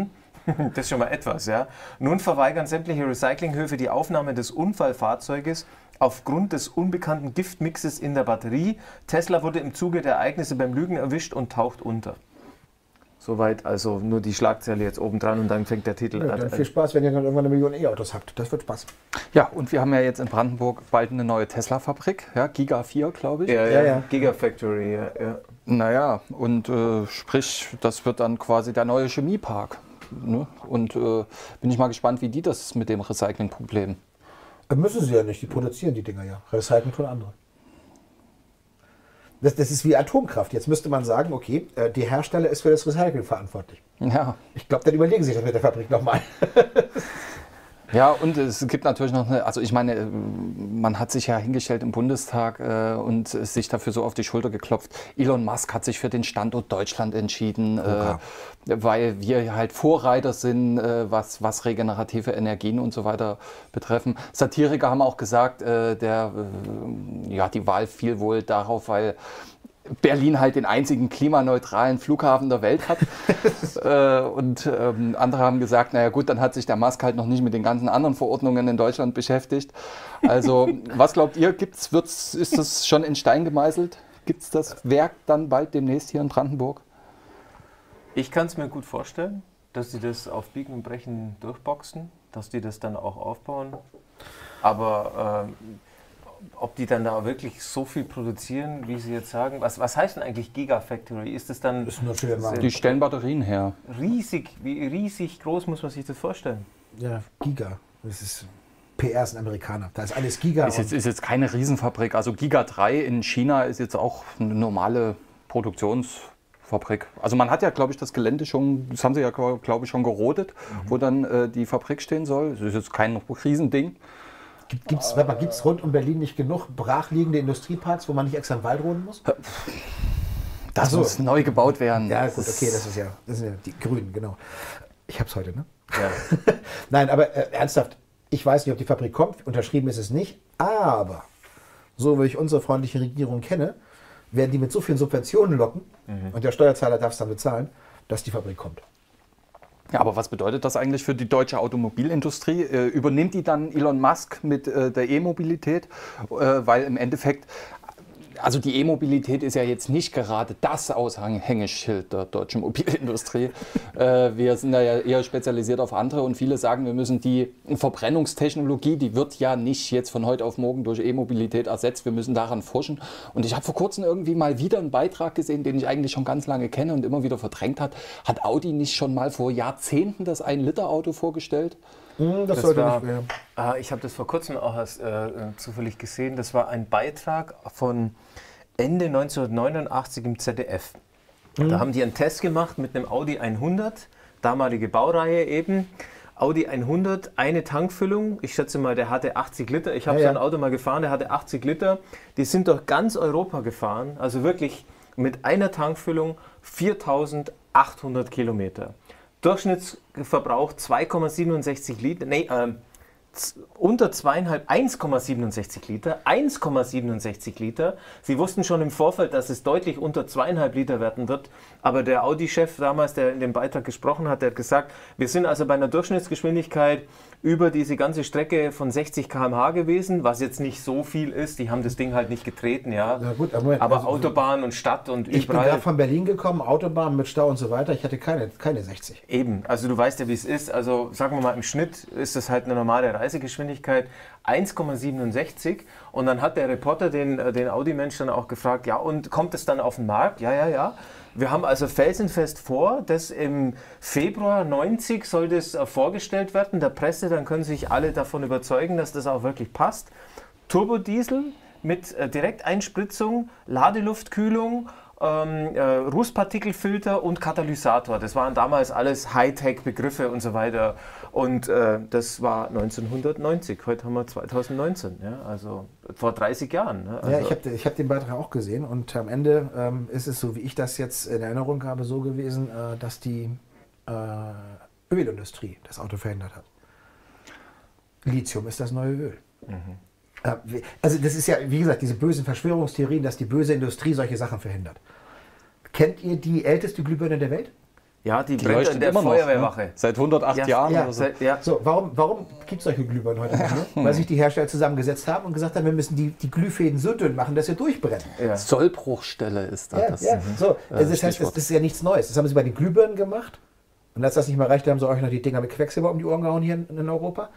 Das ist schon mal etwas, ja. Nun verweigern sämtliche Recyclinghöfe die Aufnahme des Unfallfahrzeuges aufgrund des unbekannten Giftmixes in der Batterie. Tesla wurde im Zuge der Ereignisse beim Lügen erwischt und taucht unter. Soweit also nur die Schlagzeile jetzt oben dran und dann fängt der Titel an. Dann viel Spaß, wenn ihr dann irgendwann 1 Million E-Autos habt. Das wird Spaß. Ja, und wir haben ja jetzt in Brandenburg bald eine neue Tesla-Fabrik, ja, Giga 4, glaube ich. Ja. Gigafactory, ja. Naja, und sprich, das wird dann quasi der neue Chemiepark. Ne? Und bin ich mal gespannt, wie die das mit dem Recyclingproblem. Müssen sie ja nicht, die produzieren die Dinger ja. Recyceln tun andere. Das ist wie Atomkraft. Jetzt müsste man sagen, okay, der Hersteller ist für das Recycling verantwortlich. Ja. Ich glaube, dann überlegen sie sich das mit der Fabrik nochmal. Ja, und es gibt natürlich noch eine, also ich meine, man hat sich ja hingestellt im Bundestag und sich dafür so auf die Schulter geklopft. Elon Musk hat sich für den Standort Deutschland entschieden, weil wir halt Vorreiter sind, was regenerative Energien und so weiter betreffen. Satiriker haben auch gesagt, die Wahl fiel wohl darauf, weil Berlin halt den einzigen klimaneutralen Flughafen der Welt hat. Und andere haben gesagt, naja gut, dann hat sich der Musk halt noch nicht mit den ganzen anderen Verordnungen in Deutschland beschäftigt. Also was glaubt ihr, ist das schon in Stein gemeißelt? Gibt es das Werk dann bald demnächst hier in Brandenburg? Ich kann es mir gut vorstellen, dass sie das auf Biegen und Brechen durchboxen, dass die das dann auch aufbauen. Aber ob die dann da wirklich so viel produzieren, wie sie jetzt sagen. Was heißt denn eigentlich Gigafactory? Ist das dann... Die stellen Batterien her. Wie riesig groß muss man sich das vorstellen? Ja, Giga. Das ist PR, ist ein Amerikaner. Da ist alles Giga. Ist jetzt keine Riesenfabrik. Also Giga 3 in China ist jetzt auch eine normale Produktionsfabrik. Also man hat ja, glaube ich, das Gelände schon, das haben sie ja, glaube ich, schon gerodet, wo dann die Fabrik stehen soll. Das ist jetzt kein Riesending. Gibt es rund um Berlin nicht genug brachliegende Industrieparks, wo man nicht extra im Wald roden muss? Das muss neu gebaut werden. Ja, gut, okay, das sind ja die Grünen, genau. Ich hab's heute, ne? Ja. Nein, aber ernsthaft, ich weiß nicht, ob die Fabrik kommt, unterschrieben ist es nicht, aber so wie ich unsere freundliche Regierung kenne, werden die mit so vielen Subventionen locken und der Steuerzahler darf es dann bezahlen, dass die Fabrik kommt. Ja, aber was bedeutet das eigentlich für die deutsche Automobilindustrie? Übernimmt die dann Elon Musk mit der E-Mobilität? Weil im Endeffekt, also die E-Mobilität ist ja jetzt nicht gerade das Aushängeschild der deutschen Mobilindustrie. Wir sind da ja eher spezialisiert auf andere und viele sagen, wir müssen die Verbrennungstechnologie, die wird ja nicht jetzt von heute auf morgen durch E-Mobilität ersetzt, wir müssen daran forschen. Und ich habe vor kurzem irgendwie mal wieder einen Beitrag gesehen, den ich eigentlich schon ganz lange kenne und immer wieder verdrängt hat. Hat Audi nicht schon mal vor Jahrzehnten das 1-Liter-Auto vorgestellt? Das sollte nicht werden. Ich habe das vor kurzem auch zufällig gesehen. Das war ein Beitrag von Ende 1989 im ZDF. Da haben die einen Test gemacht mit einem Audi 100, damalige Baureihe eben. Audi 100, eine Tankfüllung. Ich schätze mal, der hatte 80 Liter. Ich habe so ein Auto mal gefahren, der hatte 80 Liter. Die sind durch ganz Europa gefahren. Also wirklich mit einer Tankfüllung 4.800 Kilometer. Durchschnittsverbrauch 2,67 Liter, unter 1,67 Liter, 1,67 Liter. Sie wussten schon im Vorfeld, dass es deutlich unter 2,5 Liter werden wird, aber der Audi-Chef damals, der in dem Beitrag gesprochen hat, der hat gesagt, wir sind also bei einer Durchschnittsgeschwindigkeit über diese ganze Strecke von 60 km/h gewesen, was jetzt nicht so viel ist, die haben das Ding halt nicht getreten, ja. Na gut, aber also Autobahn und Stadt und ich bin gerade von Berlin gekommen, Autobahn mit Stau und so weiter, ich hatte keine 60. Eben, also du weißt ja, wie es ist, also sagen wir mal, im Schnitt ist das halt eine normale Reisegeschwindigkeit, 1,67 und dann hat der Reporter den Audi-Mensch dann auch gefragt, ja und kommt es dann auf den Markt? Ja. Wir haben also felsenfest vor, dass im Februar 90 soll das vorgestellt werden, der Presse, dann können sich alle davon überzeugen, dass das auch wirklich passt. Turbodiesel mit Direkteinspritzung, Ladeluftkühlung, Rußpartikelfilter und Katalysator. Das waren damals alles Hightech-Begriffe und so weiter. Und das war 1990. Heute haben wir 2019. Ja? Also vor 30 Jahren. Ne? Also ja, ich hab den Beitrag auch gesehen. Und am Ende ist es, so wie ich das jetzt in Erinnerung habe, so gewesen, dass die Ölindustrie das Auto verhindert hat. Lithium ist das neue Öl. Also das ist ja, wie gesagt, diese bösen Verschwörungstheorien, dass die böse Industrie solche Sachen verhindert. Kennt ihr die älteste Glühbirne der Welt? Ja, die brennt leuchtet in der immer noch, Feuerwehrwache. ne? Seit 108 Jahren ja, oder so. Ja. So, warum gibt es solche Glühbirnen heute nicht mehr? Weil sich die Hersteller zusammengesetzt haben und gesagt haben, wir müssen die Glühfäden so dünn machen, dass sie durchbrennen. Ja. Sollbruchstelle ist da das. So, das heißt, Stichwort. das ist ja nichts Neues. Das haben sie bei den Glühbirnen gemacht. Und als das nicht mehr reicht, haben sie euch noch die Dinger mit Quecksilber um die Ohren gehauen hier in Europa.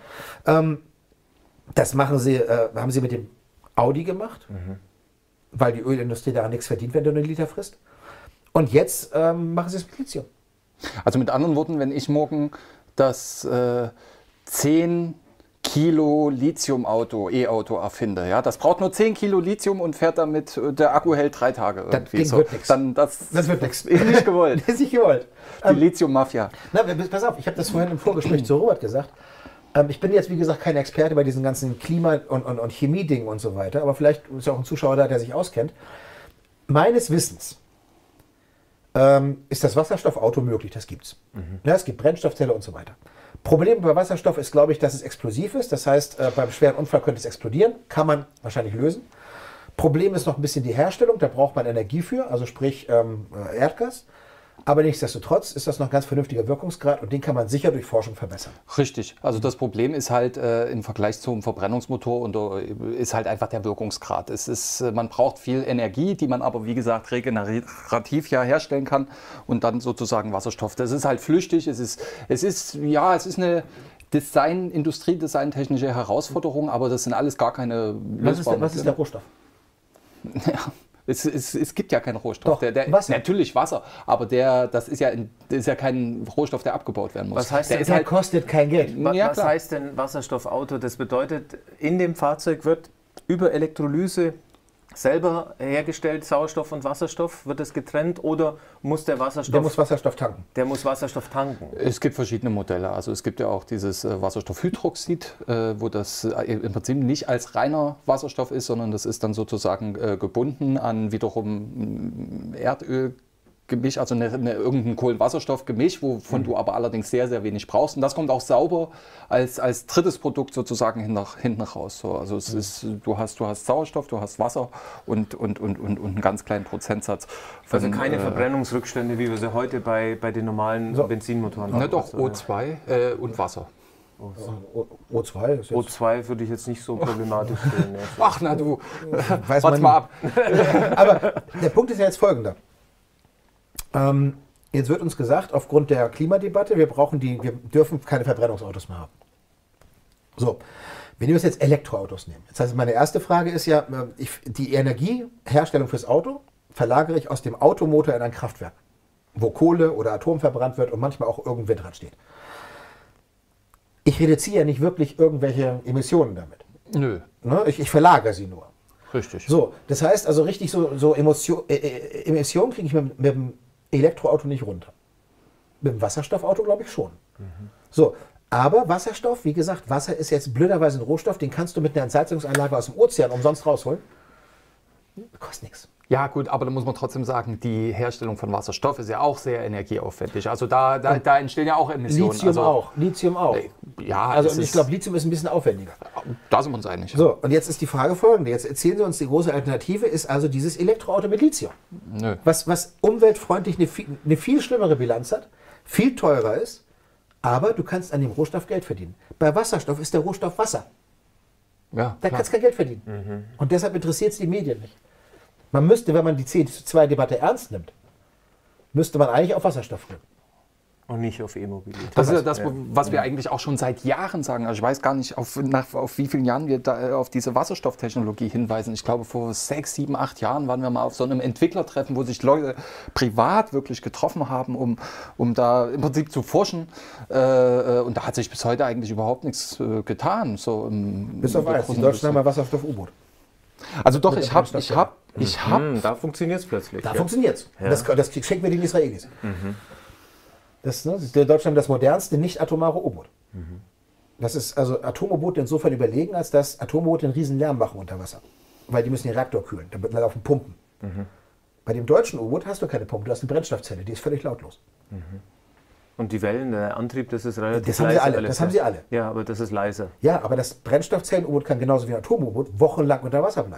Das haben sie mit dem Audi gemacht, weil die Ölindustrie daran nichts verdient, wenn du einen Liter frisst. Und jetzt machen sie es mit Lithium. Also mit anderen Worten, wenn ich morgen das 10 Kilo Lithium-Auto, E-Auto erfinde, ja, das braucht nur 10 Kilo Lithium und fährt damit, der Akku hält 3 Tage irgendwie. Ding wird nix. Das wird nichts. Ist nicht gewollt. Das ist nicht gewollt. Die Lithium-Mafia. Na, pass auf, ich habe das vorhin im Vorgespräch zu Robert gesagt. Ich bin jetzt, wie gesagt, kein Experte bei diesen ganzen Klima- und Chemie-Dingen und so weiter, aber vielleicht ist ja auch ein Zuschauer da, der sich auskennt. Meines Wissens ist das Wasserstoffauto möglich, das gibt's. Ja, es gibt Brennstoffzelle und so weiter. Problem bei Wasserstoff ist, glaube ich, dass es explosiv ist. Das heißt, beim schweren Unfall könnte es explodieren. Kann man wahrscheinlich lösen. Problem ist noch ein bisschen die Herstellung. Da braucht man Energie für, also sprich Erdgas. Aber nichtsdestotrotz ist das noch ein ganz vernünftiger Wirkungsgrad und den kann man sicher durch Forschung verbessern. Richtig. Also das Problem ist halt im Vergleich zum Verbrennungsmotor und ist halt einfach der Wirkungsgrad. Man braucht viel Energie, die man aber wie gesagt regenerativ ja herstellen kann und dann sozusagen Wasserstoff. Das ist halt flüchtig. Es ist eine industriedesigntechnische Herausforderung, aber das sind alles gar keine lösbaren. Was ist der Rohstoff? Ja. Es gibt ja keinen Rohstoff. Doch, Wasser. Natürlich Wasser, aber das ist ja kein Rohstoff, der abgebaut werden muss. Was heißt denn, Der kostet kein Geld. Ja, was klar. heißt denn Wasserstoffauto? Das bedeutet, in dem Fahrzeug wird über Elektrolyse selber hergestellt, Sauerstoff und Wasserstoff, wird es getrennt oder muss der Wasserstoff... Der muss Wasserstoff tanken. Der muss Wasserstoff tanken. Es gibt verschiedene Modelle. Also es gibt ja auch dieses Wasserstoffhydroxid, wo das im Prinzip nicht als reiner Wasserstoff ist, sondern das ist dann sozusagen gebunden an wiederum Erdölgemisch, also irgendein Kohlenwasserstoffgemisch, wovon du aber allerdings sehr, sehr wenig brauchst. Und das kommt auch sauber als drittes Produkt sozusagen hinten raus. So, also du hast Sauerstoff, du hast Wasser und einen ganz kleinen Prozentsatz. Also keine Verbrennungsrückstände, wie wir sie heute bei den normalen Benzinmotoren haben. Ne, doch, O2 und Wasser. O2 ist jetzt O2 würde ich jetzt nicht so problematisch sehen. Ne. Ach na du, weiß warte man mal ab. Aber der Punkt ist ja jetzt folgender. Jetzt wird uns gesagt, aufgrund der Klimadebatte, wir dürfen keine Verbrennungsautos mehr haben. So, wenn wir jetzt Elektroautos nehmen. Das heißt, meine erste Frage ist ja, die Energieherstellung fürs Auto verlagere ich aus dem Automotor in ein Kraftwerk, wo Kohle oder Atom verbrannt wird und manchmal auch irgendein Windrad steht. Ich reduziere ja nicht wirklich irgendwelche Emissionen damit. Nö. Ne? Ich verlagere sie nur. Richtig. So, das heißt also richtig so Emissionen kriege ich mit dem Elektroauto nicht runter. Mit dem Wasserstoffauto glaube ich schon. So, aber Wasserstoff, wie gesagt, Wasser ist jetzt blöderweise ein Rohstoff, den kannst du mit einer Entsalzungsanlage aus dem Ozean umsonst rausholen. Kostet nichts. Ja gut, aber da muss man trotzdem sagen, die Herstellung von Wasserstoff ist ja auch sehr energieaufwendig. Also da entstehen ja auch Emissionen. Lithium auch. Ja, Also ich glaube, Lithium ist ein bisschen aufwendiger. Da sind wir uns einig. So, und jetzt ist die Frage folgende. Jetzt erzählen Sie uns, die große Alternative ist also dieses Elektroauto mit Lithium. Nö. Was umweltfreundlich eine viel schlimmere Bilanz hat, viel teurer ist, aber du kannst an dem Rohstoff Geld verdienen. Bei Wasserstoff ist der Rohstoff Wasser. Ja, Da kannst du kein Geld verdienen. Und deshalb interessiert es die Medien nicht. Man müsste, wenn man die 10:2-Debatte ernst nimmt, müsste man eigentlich auf Wasserstoff gehen. Und nicht auf E-Mobilität. Das ist ja das, was wir eigentlich auch schon seit Jahren sagen. Also ich weiß gar nicht, auf wie vielen Jahren wir da auf diese Wasserstofftechnologie hinweisen. Ich glaube, vor 6, 7, 8 Jahren waren wir mal auf so einem Entwicklertreffen, wo sich Leute privat wirklich getroffen haben, um da im Prinzip zu forschen. Und da hat sich bis heute eigentlich überhaupt nichts getan. So Bis auf eins, die Deutschen haben ja Wasserstoff-U-Boot. Also doch, Mit ich der habe Da funktioniert es plötzlich. Da ja. funktioniert es. Ja. Das schenken wir den Israelis. Deutschland haben das modernste nicht-atomare U-Boot. Das ist also Atom-U-Boot insofern überlegen, als dass Atom-U-Boote einen riesen Lärm machen unter Wasser. Weil die müssen den Reaktor kühlen, da laufen Pumpen. Bei dem deutschen U-Boot hast du keine Pumpe, du hast eine Brennstoffzelle, die ist völlig lautlos. Und die Wellen, der Antrieb, das ist relativ Das haben sie leise alle, alles, das haben sie alle. Ja, aber das ist leise. Ja, aber das Brennstoffzellen-U-Boot kann genauso wie ein Atom-U-Boot wochenlang unter Wasser bleiben.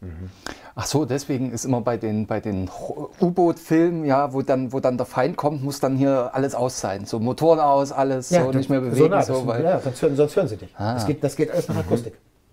Ach so, deswegen ist immer bei den U-Boot-Filmen, ja, wo dann der Feind kommt, muss dann hier alles aus sein. So Motoren aus, alles so nicht mehr bewegen. Sonst hören sie dich. Das geht alles nach Akustik.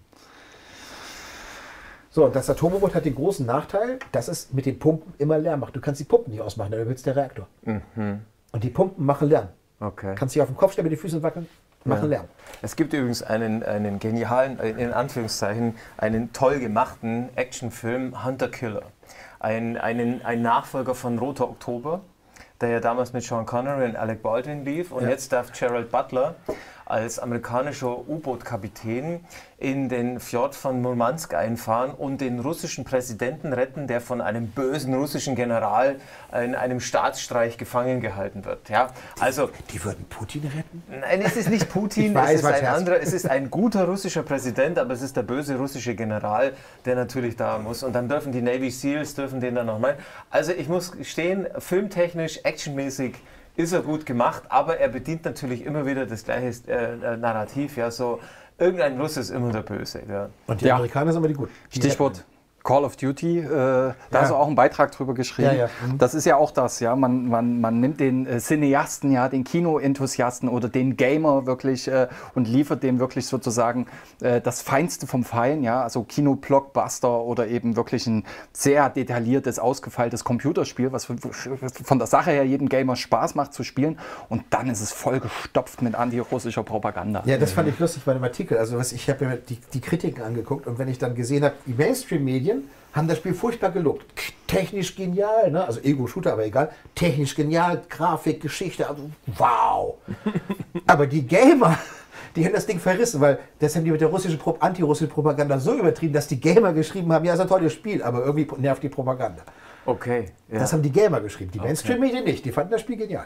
So, und das Atom-U-Boot hat den großen Nachteil, dass es mit den Pumpen immer Lärm macht. Du kannst die Pumpen nicht ausmachen, dann überhitzt der Reaktor. Und die Pumpen machen Lärm. Okay. Kannst dich auf den Kopf stellen, mit den Füßen wackeln, machen Lärm. Es gibt übrigens einen genialen, in Anführungszeichen, einen toll gemachten Actionfilm, Hunter Killer. Ein Nachfolger von Roter Oktober, der ja damals mit Sean Connery und Alec Baldwin lief. Und jetzt darf Gerald Butler als amerikanischer U-Boot-Kapitän in den Fjord von Murmansk einfahren und den russischen Präsidenten retten, der von einem bösen russischen General in einem Staatsstreich gefangen gehalten wird. Ja, also, die würden Putin retten? Nein, es ist nicht Putin, es ist ein guter russischer Präsident, aber es ist der böse russische General, der natürlich da muss. Und dann dürfen die Navy Seals, den dann noch mal. Also ich muss gestehen, filmtechnisch, actionmäßig, ist er gut gemacht, aber er bedient natürlich immer wieder das gleiche Narrativ. Ja, so, irgendein Russe ist immer der Böse. Ja. Und die Amerikaner sind immer die Guten. Stichwort Call of Duty, da hast du auch einen Beitrag drüber geschrieben. Das ist ja auch das, ja. Man nimmt den Cineasten, ja, den Kinoenthusiasten oder den Gamer wirklich und liefert dem wirklich sozusagen das Feinste vom Fein, ja, also Kino-Blockbuster oder eben wirklich ein sehr detailliertes, ausgefeiltes Computerspiel, was von der Sache her jedem Gamer Spaß macht zu spielen, und dann ist es vollgestopft mit antirussischer Propaganda. Ja, das fand ich lustig bei dem Artikel. Also ich habe mir die Kritiken angeguckt, und wenn ich dann gesehen habe, die Mainstream-Medien haben das Spiel furchtbar gelobt. Technisch genial, ne? Also Ego-Shooter, aber egal. Technisch genial, Grafik, Geschichte, also wow. Aber die Gamer, die haben das Ding verrissen, weil das haben die mit der antirussischen Propaganda so übertrieben, dass die Gamer geschrieben haben, ja, ist ein tolles Spiel, aber irgendwie nervt die Propaganda. Okay. Ja. Das haben die Gamer geschrieben, die Mainstream-Medien nicht. Die fanden das Spiel genial.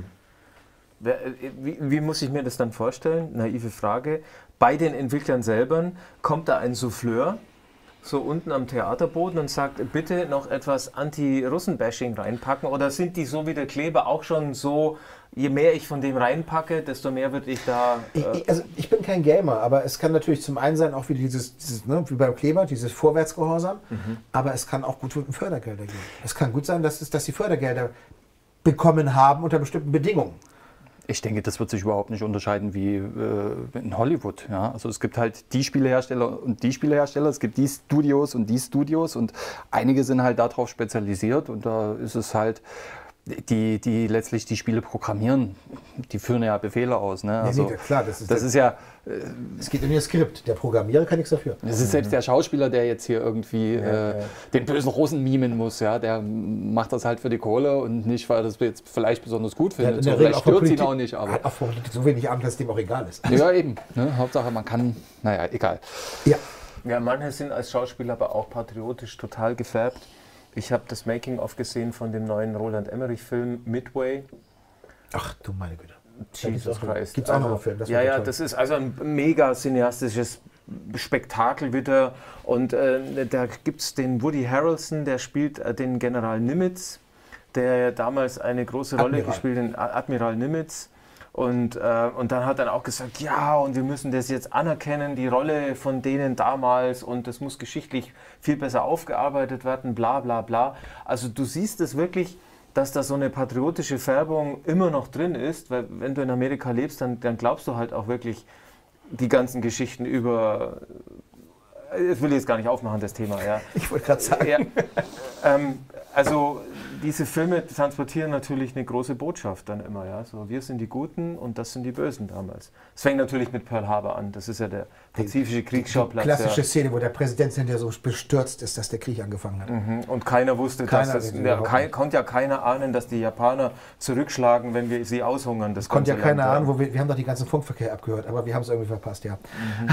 Wie muss ich mir das dann vorstellen? Naive Frage. Bei den Entwicklern selber kommt da ein Souffleur so unten am Theaterboden und sagt, bitte noch etwas Anti-Russen-Bashing reinpacken, oder sind die so wie der Kleber auch schon so, je mehr ich von dem reinpacke, desto mehr würde ich da... Ich bin kein Gamer, aber es kann natürlich zum einen sein, auch wie wie beim Kleber, dieses Vorwärtsgehorsam, aber es kann auch gut um Fördergelder gehen. Es kann gut sein, dass die Fördergelder bekommen haben unter bestimmten Bedingungen. Ich denke, das wird sich überhaupt nicht unterscheiden wie in Hollywood. Ja? Also es gibt halt die Spielehersteller und die Spielehersteller, es gibt die Studios und einige sind halt darauf spezialisiert, und da ist es halt, die letztlich die Spiele programmieren, die führen ja Befehle aus. Ne? Also, ja, klar, das ist ja... Es geht um ihr Skript. Der Programmierer kann nichts dafür. Es ist selbst der Schauspieler, der jetzt hier irgendwie den bösen Russen mimen muss. Ja? Der macht das halt für die Kohle und nicht, weil das jetzt vielleicht besonders gut findet. Ja, vielleicht stört ihn auch nicht. Aber hat auch so wenig Ahnung, dass dem auch egal ist. Ja, eben. Ne? Hauptsache, man kann, naja, egal. Ja, manche sind als Schauspieler aber auch patriotisch total gefärbt. Ich habe das Making-of gesehen von dem neuen Roland Emmerich-Film Midway. Ach du meine Güte. Jesus Christ. Gibt es auch noch einen Film? Das ist also ein mega cineastisches Spektakel wieder. Und da gibt es den Woody Harrelson, der spielt den General Nimitz, der ja damals eine große Rolle gespielt hat, Admiral Nimitz. Und dann hat er auch gesagt, ja, und wir müssen das jetzt anerkennen, die Rolle von denen damals, und das muss geschichtlich viel besser aufgearbeitet werden, bla bla bla. Also du siehst es wirklich, dass da so eine patriotische Färbung immer noch drin ist, weil wenn du in Amerika lebst, dann glaubst du halt auch wirklich die ganzen Geschichten über... Das will ich jetzt gar nicht aufmachen, das Thema. Ja. Ich wollte gerade sagen. Ja, also diese Filme transportieren natürlich eine große Botschaft dann immer. Ja? So, wir sind die Guten und das sind die Bösen damals. Es fängt natürlich mit Pearl Harbor an. Das ist ja der pazifische Kriegsschauplatz. Die klassische Szene, wo der Präsident hinterher so bestürzt ist, dass der Krieg angefangen hat. Und keiner wusste, konnte ja keiner ahnen, dass die Japaner zurückschlagen, wenn wir sie aushungern. Das konnte ja keiner ahnen, wir haben doch die ganzen Funkverkehr abgehört, aber wir haben es irgendwie verpasst, ja.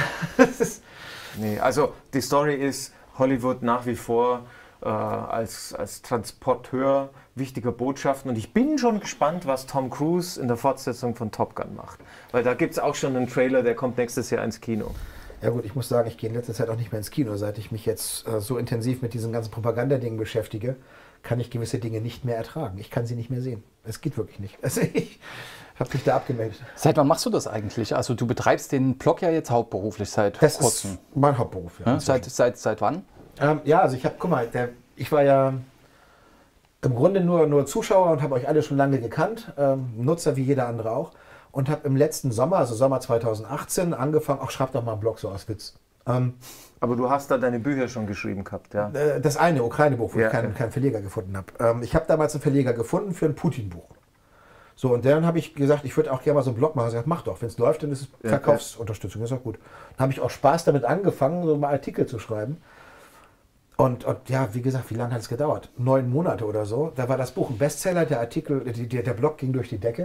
Nee, also die Story ist, Hollywood nach wie vor als Transporteur wichtiger Botschaften, und ich bin schon gespannt, was Tom Cruise in der Fortsetzung von Top Gun macht, weil da gibt es auch schon einen Trailer, der kommt nächstes Jahr ins Kino. Ja gut, ich muss sagen, ich gehe in letzter Zeit auch nicht mehr ins Kino, seit ich mich jetzt so intensiv mit diesen ganzen Propagandadingen beschäftige, kann ich gewisse Dinge nicht mehr ertragen. Ich kann sie nicht mehr sehen. Es geht wirklich nicht. Also ich habe mich da abgemeldet. Seit wann machst du das eigentlich? Also du betreibst den Blog ja jetzt hauptberuflich seit kurzem. Das ist mein Hauptberuf, ja. Seit wann? Ja, also guck mal, ich war ja im Grunde nur Zuschauer und habe euch alle schon lange gekannt, Nutzer wie jeder andere auch. Und habe im letzten Sommer, also Sommer 2018, angefangen, schreib doch mal einen Blog so aus Witz. Aber du hast da deine Bücher schon geschrieben gehabt, ja? Das eine Ukraine-Buch, wo ich keinen Verleger gefunden habe. Ich habe damals einen Verleger gefunden für ein Putin-Buch. So, und dann habe ich gesagt, ich würde auch gerne mal so einen Blog machen. Ich habe gesagt, mach doch, wenn es läuft, dann ist es Verkaufsunterstützung, das ist auch gut. Dann habe ich auch Spaß damit angefangen, so mal Artikel zu schreiben. Und ja, wie gesagt, wie lange hat es gedauert? 9 Monate oder so. Da war das Buch ein Bestseller, der Artikel, der Blog ging durch die Decke.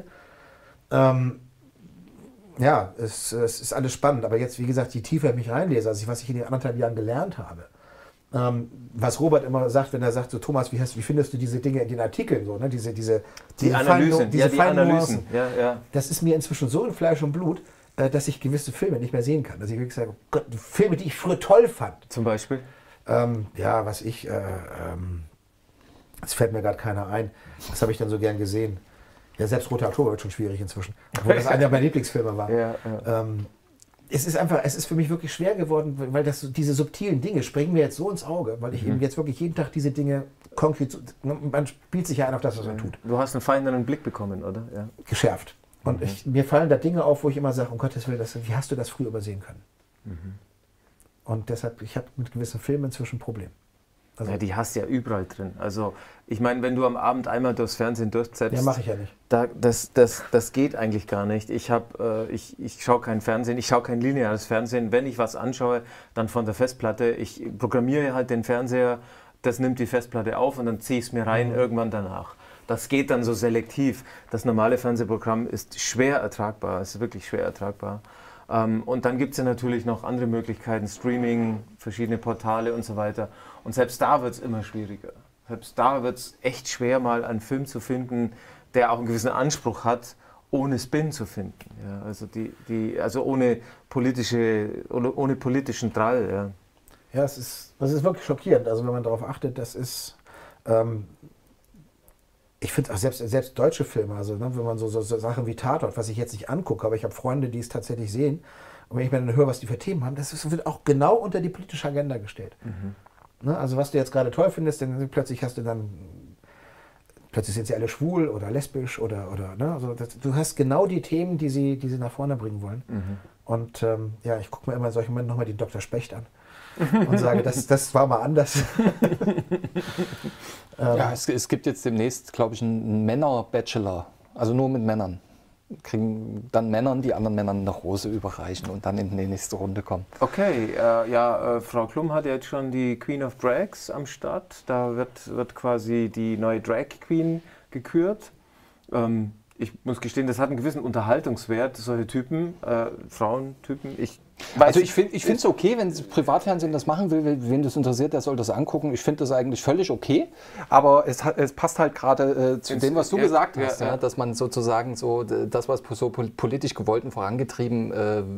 Ja, es ist alles spannend, aber jetzt, wie gesagt, je tiefer ich mich reinlese, also was ich in den 1,5 Jahren gelernt habe, was Robert immer sagt, wenn er sagt, so Thomas, wie findest du diese Dinge in den Artikeln, so, ne? diese Analysen, die Analysen. Ja. Das ist mir inzwischen so in Fleisch und Blut, dass ich gewisse Filme nicht mehr sehen kann. Dass ich wirklich sage, oh Gott, die Filme, die ich früher toll fand. Zum Beispiel? Es fällt mir gerade keiner ein. Was habe ich dann so gern gesehen? Ja, selbst Roter Oktober wird schon schwierig inzwischen. Obwohl das einer meiner Lieblingsfilme war. Es ist für mich wirklich schwer geworden, weil diese subtilen Dinge springen mir jetzt so ins Auge, weil ich eben jetzt wirklich jeden Tag diese Dinge konkret, man spielt sich ja ein auf das, was man tut. Du hast einen feineren Blick bekommen, oder? Ja. Geschärft. Und mir fallen da Dinge auf, wo ich immer sage, um Gottes Willen, wie hast du das früher übersehen können? Und deshalb, ich habe mit gewissen Filmen inzwischen ein Problem. Also, ja, die hast du ja überall drin. Also ich meine, wenn du am Abend einmal durchs Fernsehen durchsetzt... Ja, mache ich ja nicht. Das geht eigentlich gar nicht. Ich schaue kein Fernsehen, ich schaue kein lineares Fernsehen. Wenn ich was anschaue, dann von der Festplatte. Ich programmiere halt den Fernseher, das nimmt die Festplatte auf und dann ziehe ich es mir rein irgendwann danach. Das geht dann so selektiv. Das normale Fernsehprogramm ist schwer ertragbar, ist wirklich schwer ertragbar. Und dann gibt es ja natürlich noch andere Möglichkeiten, Streaming, verschiedene Portale und so weiter. Und selbst da wird es immer schwieriger. Selbst da wird es echt schwer, mal einen Film zu finden, der auch einen gewissen Anspruch hat, ohne Spin zu finden. Ja, also ohne politischen Drall. Ja, das ist wirklich schockierend. Also wenn man darauf achtet, das ist... ich finde auch selbst deutsche Filme, also ne, wenn man so Sachen wie Tatort, was ich jetzt nicht angucke, aber ich habe Freunde, die es tatsächlich sehen, und wenn ich mir dann höre, was die für Themen haben, wird auch genau unter die politische Agenda gestellt. Ne, also was du jetzt gerade toll findest, dann plötzlich sind sie alle schwul oder lesbisch oder ne, also du hast genau die Themen, die sie nach vorne bringen wollen. Und ich gucke mir immer in solchen Momenten nochmal die Dr. Specht an. Und sage, das war mal anders. Ja, es gibt jetzt demnächst, glaube ich, einen Männer-Bachelor, also nur mit Männern. Kriegen dann Männern, die anderen Männern eine Rose überreichen und dann in die nächste Runde kommen. Okay, Frau Klum hat ja jetzt schon die Queen of Drags am Start. Da wird quasi die neue Drag Queen gekürt. Ich muss gestehen, das hat einen gewissen Unterhaltungswert, solche Typen, Frauentypen. Ich finde es okay, wenn das Privatfernsehen das machen will, wen das interessiert, der soll das angucken. Ich finde das eigentlich völlig okay, aber es passt halt gerade zu dem, was du gesagt hast, ja, dass man sozusagen so das, was so politisch gewollt und vorangetrieben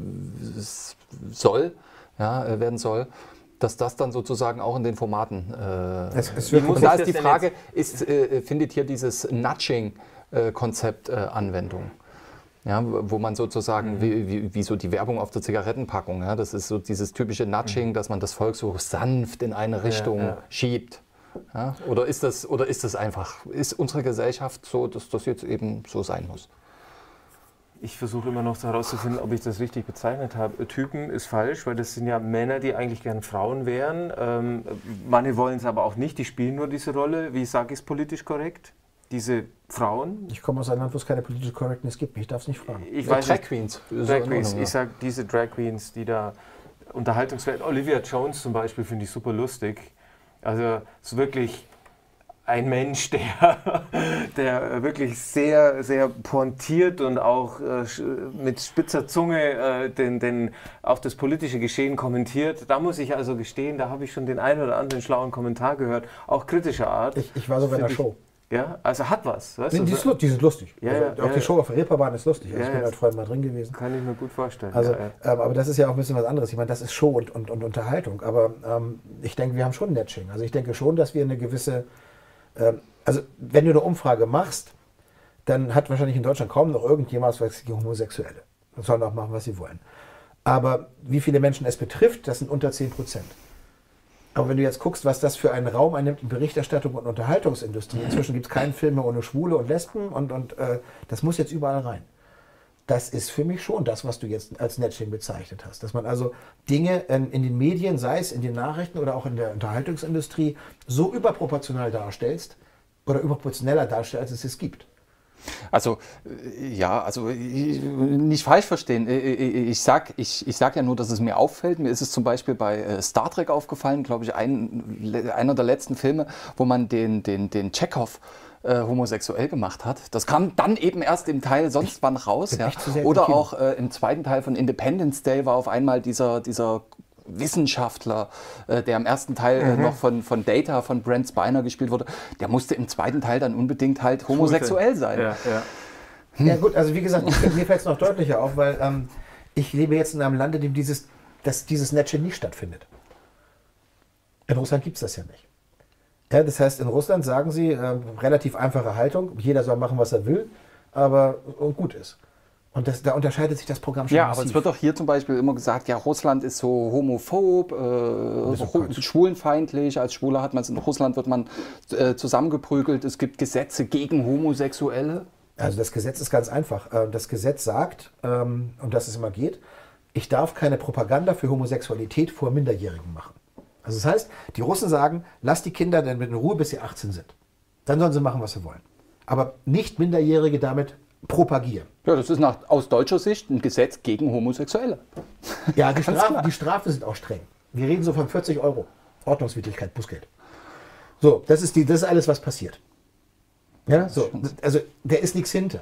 werden soll, dass das dann sozusagen auch in den Formaten... und da ist die Frage, findet hier dieses Nudging Konzept Anwendung. Ja, wo man sozusagen, wie so die Werbung auf der Zigarettenpackung, ja, das ist so dieses typische Nudging, dass man das Volk so sanft in eine Richtung schiebt. Ja, oder ist das einfach, ist unsere Gesellschaft so, dass das jetzt eben so sein muss? Ich versuche immer noch herauszufinden, ob ich das richtig bezeichnet habe. Typen ist falsch, weil das sind ja Männer, die eigentlich gern Frauen wären. Manche wollen es aber auch nicht, die spielen nur diese Rolle. Wie sage ich es politisch korrekt? Diese Frauen. Ich komme aus einem Land, wo es keine politische Correctness gibt. Ich darf es nicht fragen. Drag Queens. Drag Queens. Ich sage diese Drag Queens, die da Unterhaltungswert. Olivia Jones zum Beispiel finde ich super lustig. Also es ist wirklich ein Mensch, der wirklich sehr, sehr pointiert und auch mit spitzer Zunge auch das politische Geschehen kommentiert. Da muss ich also gestehen, da habe ich schon den einen oder anderen schlauen Kommentar gehört, auch kritischer Art. Ich war sogar in der Show. Ja, also hat was. Weißt du? Die sind lustig. Ja, also auch die Show auf der Reeperbahn ist lustig. Also ich bin halt vorhin mal drin gewesen. Kann ich mir gut vorstellen. Also, aber das ist ja auch ein bisschen was anderes. Ich meine, das ist Show und Unterhaltung. Aber ich denke, wir haben schon Matching. Also ich denke schon, dass wir eine gewisse... also wenn du eine Umfrage machst, dann hat wahrscheinlich in Deutschland kaum noch irgendjemand was gegen Homosexuelle. Das sollen auch machen, was sie wollen. Aber wie viele Menschen es betrifft, das sind unter 10%. Aber wenn du jetzt guckst, was das für einen Raum einnimmt in Berichterstattung und Unterhaltungsindustrie, inzwischen gibt es keinen Film mehr ohne Schwule und Lesben und das muss jetzt überall rein. Das ist für mich schon das, was du jetzt als Netsching bezeichnet hast. Dass man also Dinge in den Medien, sei es in den Nachrichten oder auch in der Unterhaltungsindustrie, so überproportional darstellst oder überproportioneller darstellst, als es gibt. Also, ja, also nicht falsch verstehen. Ich sag ja nur, dass es mir auffällt. Mir ist es zum Beispiel bei Star Trek aufgefallen, glaube ich, einer der letzten Filme, wo man den Chekhov homosexuell gemacht hat. Das kam dann eben erst im Teil sonst wann raus. Ja. Oder auch im zweiten Teil von Independence Day war auf einmal dieser Wissenschaftler, der im ersten Teil noch von Data, von Brent Spiner gespielt wurde, der musste im zweiten Teil dann unbedingt halt homosexuell sein. Ja, ja. Ja gut, also wie gesagt, mir fällt es noch deutlicher auf, weil ich lebe jetzt in einem Land, in dem dieses Netsching nicht stattfindet. In Russland gibt es das ja nicht. Ja, das heißt, in Russland sagen sie, relativ einfache Haltung, jeder soll machen, was er will, aber gut ist. Und da unterscheidet sich das Programm schon massiv. Aber es wird doch hier zum Beispiel immer gesagt, ja, Russland ist so homophob, schwulenfeindlich. Als Schwuler hat man es in Russland, wird man zusammengeprügelt. Es gibt Gesetze gegen Homosexuelle. Also das Gesetz ist ganz einfach. Das Gesetz sagt, um das es immer geht, ich darf keine Propaganda für Homosexualität vor Minderjährigen machen. Also das heißt, die Russen sagen, lass die Kinder dann mit in Ruhe, bis sie 18 sind. Dann sollen sie machen, was sie wollen. Aber nicht Minderjährige damit propagieren. Ja, das ist aus deutscher Sicht ein Gesetz gegen Homosexuelle. Ja, die Strafen sind auch streng. Wir reden so von 40 €. Ordnungswidrigkeit, Bußgeld. So, das ist alles, was passiert. Ja, so. Also, da ist nichts hinter.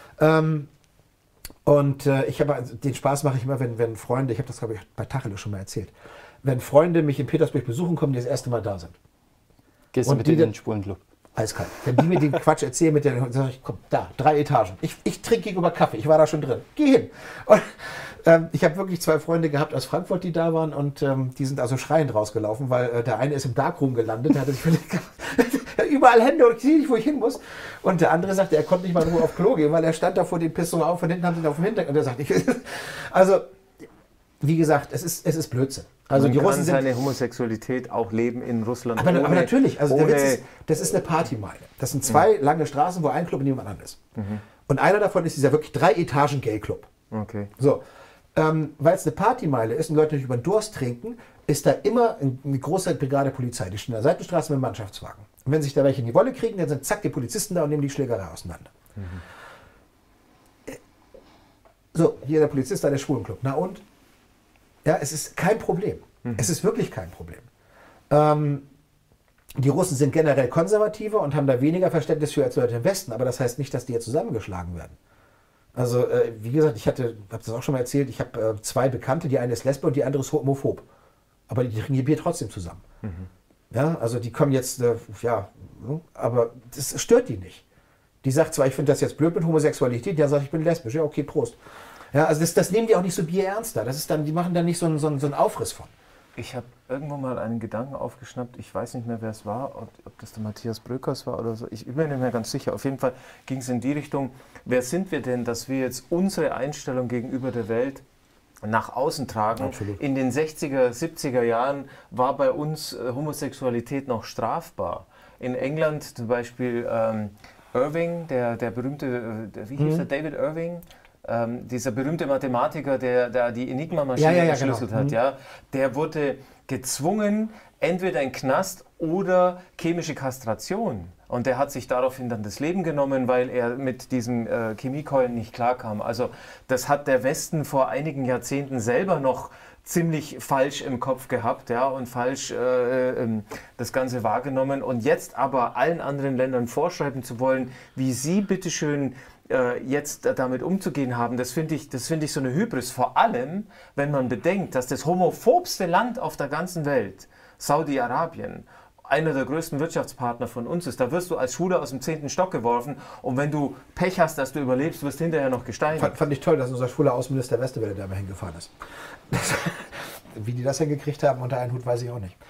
Den Spaß mache ich immer, wenn Freunde, ich habe das, glaube ich, bei Tacheles schon mal erzählt, wenn Freunde mich in Petersburg besuchen kommen, die das erste Mal da sind. Gehst du mit denen in den Schwulenclub? Eiskalt. Wenn die mir den Quatsch erzählen, sage ich, komm, da, 3 Etagen. Ich trinke gegenüber Kaffee, ich war da schon drin. Geh hin. Und, ich habe wirklich 2 Freunde gehabt aus Frankfurt, die da waren und die sind also schreiend rausgelaufen, weil der eine ist im Darkroom gelandet, der hatte sich überall Hände und ich sehe nicht, wo ich hin muss. Und der andere sagte, er konnte nicht mal nur auf Klo gehen, weil er stand da vor dem Piss so auf, von hinten haben sie ihn auf dem Hintergrund. Und er sagt, also, wie gesagt, es ist Blödsinn. Also man die Russen kann seine Homosexualität auch leben in Russland. Aber natürlich, also der Witz ist, das ist eine Partymeile. Das sind 2 lange Straßen, wo ein Club neben dem anderen ist. Und einer davon ist dieser wirklich 3 Etagen Gay-Club. Okay. So, weil es eine Partymeile ist und Leute nicht über den Durst trinken, ist da immer eine große Brigade Polizei. Die stehen an der Seitenstraße mit dem Mannschaftswagen. Und wenn sich da welche in die Wolle kriegen, dann sind zack die Polizisten da und nehmen die Schlägerei auseinander. So, hier der Polizist, da der Schwulenclub. Na und? Ja, es ist kein Problem. Es ist wirklich kein Problem. Die Russen sind generell konservativer und haben da weniger Verständnis für als Leute im Westen, aber das heißt nicht, dass die jetzt zusammengeschlagen werden. Also, wie gesagt, ich habe das auch schon mal erzählt, ich habe 2 Bekannte, die eine ist Lesbe und die andere ist homophob. Aber die trinken ihr Bier trotzdem zusammen. Ja, also die kommen jetzt, aber das stört die nicht. Die sagt zwar, ich finde das jetzt blöd mit Homosexualität, der sagt, ich bin lesbisch, ja okay, Prost. Ja, also das nehmen die auch nicht so bierernster. Das ist dann, die machen da nicht so einen Aufriss von. Ich habe irgendwo mal einen Gedanken aufgeschnappt, ich weiß nicht mehr, wer es war, ob das der Matthias Bröckers war oder so, ich bin mir nicht mehr ganz sicher. Auf jeden Fall ging es in die Richtung, wer sind wir denn, dass wir jetzt unsere Einstellung gegenüber der Welt nach außen tragen. Absolut. In den 60er, 70er Jahren war bei uns Homosexualität noch strafbar. In England zum Beispiel Irving, der berühmte, wie hieß der, David Irving? Dieser berühmte Mathematiker, der die Enigma-Maschine entschlüsselt hat, ja, der wurde gezwungen, entweder in Knast oder chemische Kastration. Und der hat sich daraufhin dann das Leben genommen, weil er mit diesem Chemiekeulen nicht klarkam. Also das hat der Westen vor einigen Jahrzehnten selber noch ziemlich falsch im Kopf gehabt, ja, und falsch das Ganze wahrgenommen. Und jetzt aber allen anderen Ländern vorschreiben zu wollen, wie sie bitteschön jetzt damit umzugehen haben, das finde ich so eine Hybris. Vor allem, wenn man bedenkt, dass das homophobste Land auf der ganzen Welt, Saudi-Arabien, einer der größten Wirtschaftspartner von uns ist. Da wirst du als Schwuler aus dem 10. Stock geworfen und wenn du Pech hast, dass du überlebst, wirst du hinterher noch gesteinigt. Fand ich toll, dass unser schwuler Außenminister Westerwelle da mal hingefahren ist. Wie die das hingekriegt haben unter einen Hut, weiß ich auch nicht.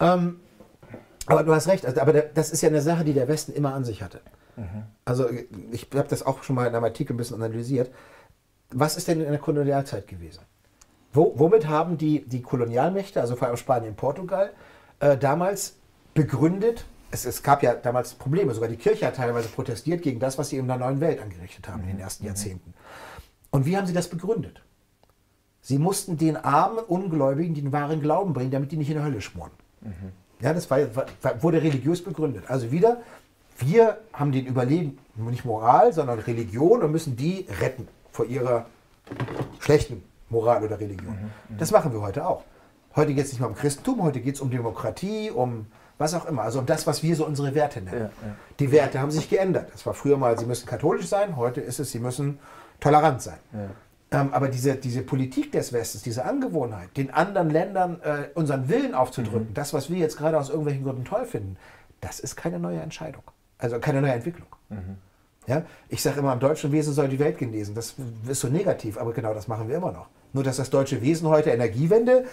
Aber du hast recht, aber das ist ja eine Sache, die der Westen immer an sich hatte. Also ich habe das auch schon mal in einem Artikel ein bisschen analysiert. Was ist denn in der Kolonialzeit gewesen? Womit haben die Kolonialmächte, also vor allem Spanien und Portugal, damals begründet, es gab ja damals Probleme, sogar die Kirche hat teilweise protestiert gegen das, was sie in der neuen Welt angerichtet haben in den ersten Jahrzehnten. Und wie haben sie das begründet? Sie mussten den armen Ungläubigen den wahren Glauben bringen, damit die nicht in der Hölle schmoren. Ja, das wurde religiös begründet. Also wieder, wir haben den Überlegen, nicht Moral, sondern Religion und müssen die retten vor ihrer schlechten Moral oder Religion. Das machen wir heute auch. Heute geht es nicht mehr um Christentum, heute geht es um Demokratie, um was auch immer. Also um das, was wir so unsere Werte nennen. Ja. Die Werte haben sich geändert. Das war früher mal, sie müssen katholisch sein, heute ist es, sie müssen tolerant sein. Ja. Aber diese Politik des Westens, diese Angewohnheit, den anderen Ländern unseren Willen aufzudrücken, das, was wir jetzt gerade aus irgendwelchen Gründen toll finden, das ist keine neue Entscheidung. Also keine neue Entwicklung. Ja? Ich sage immer, am deutschen Wesen soll die Welt genesen. Das ist so negativ, aber genau das machen wir immer noch. Nur, dass das deutsche Wesen heute Energiewende,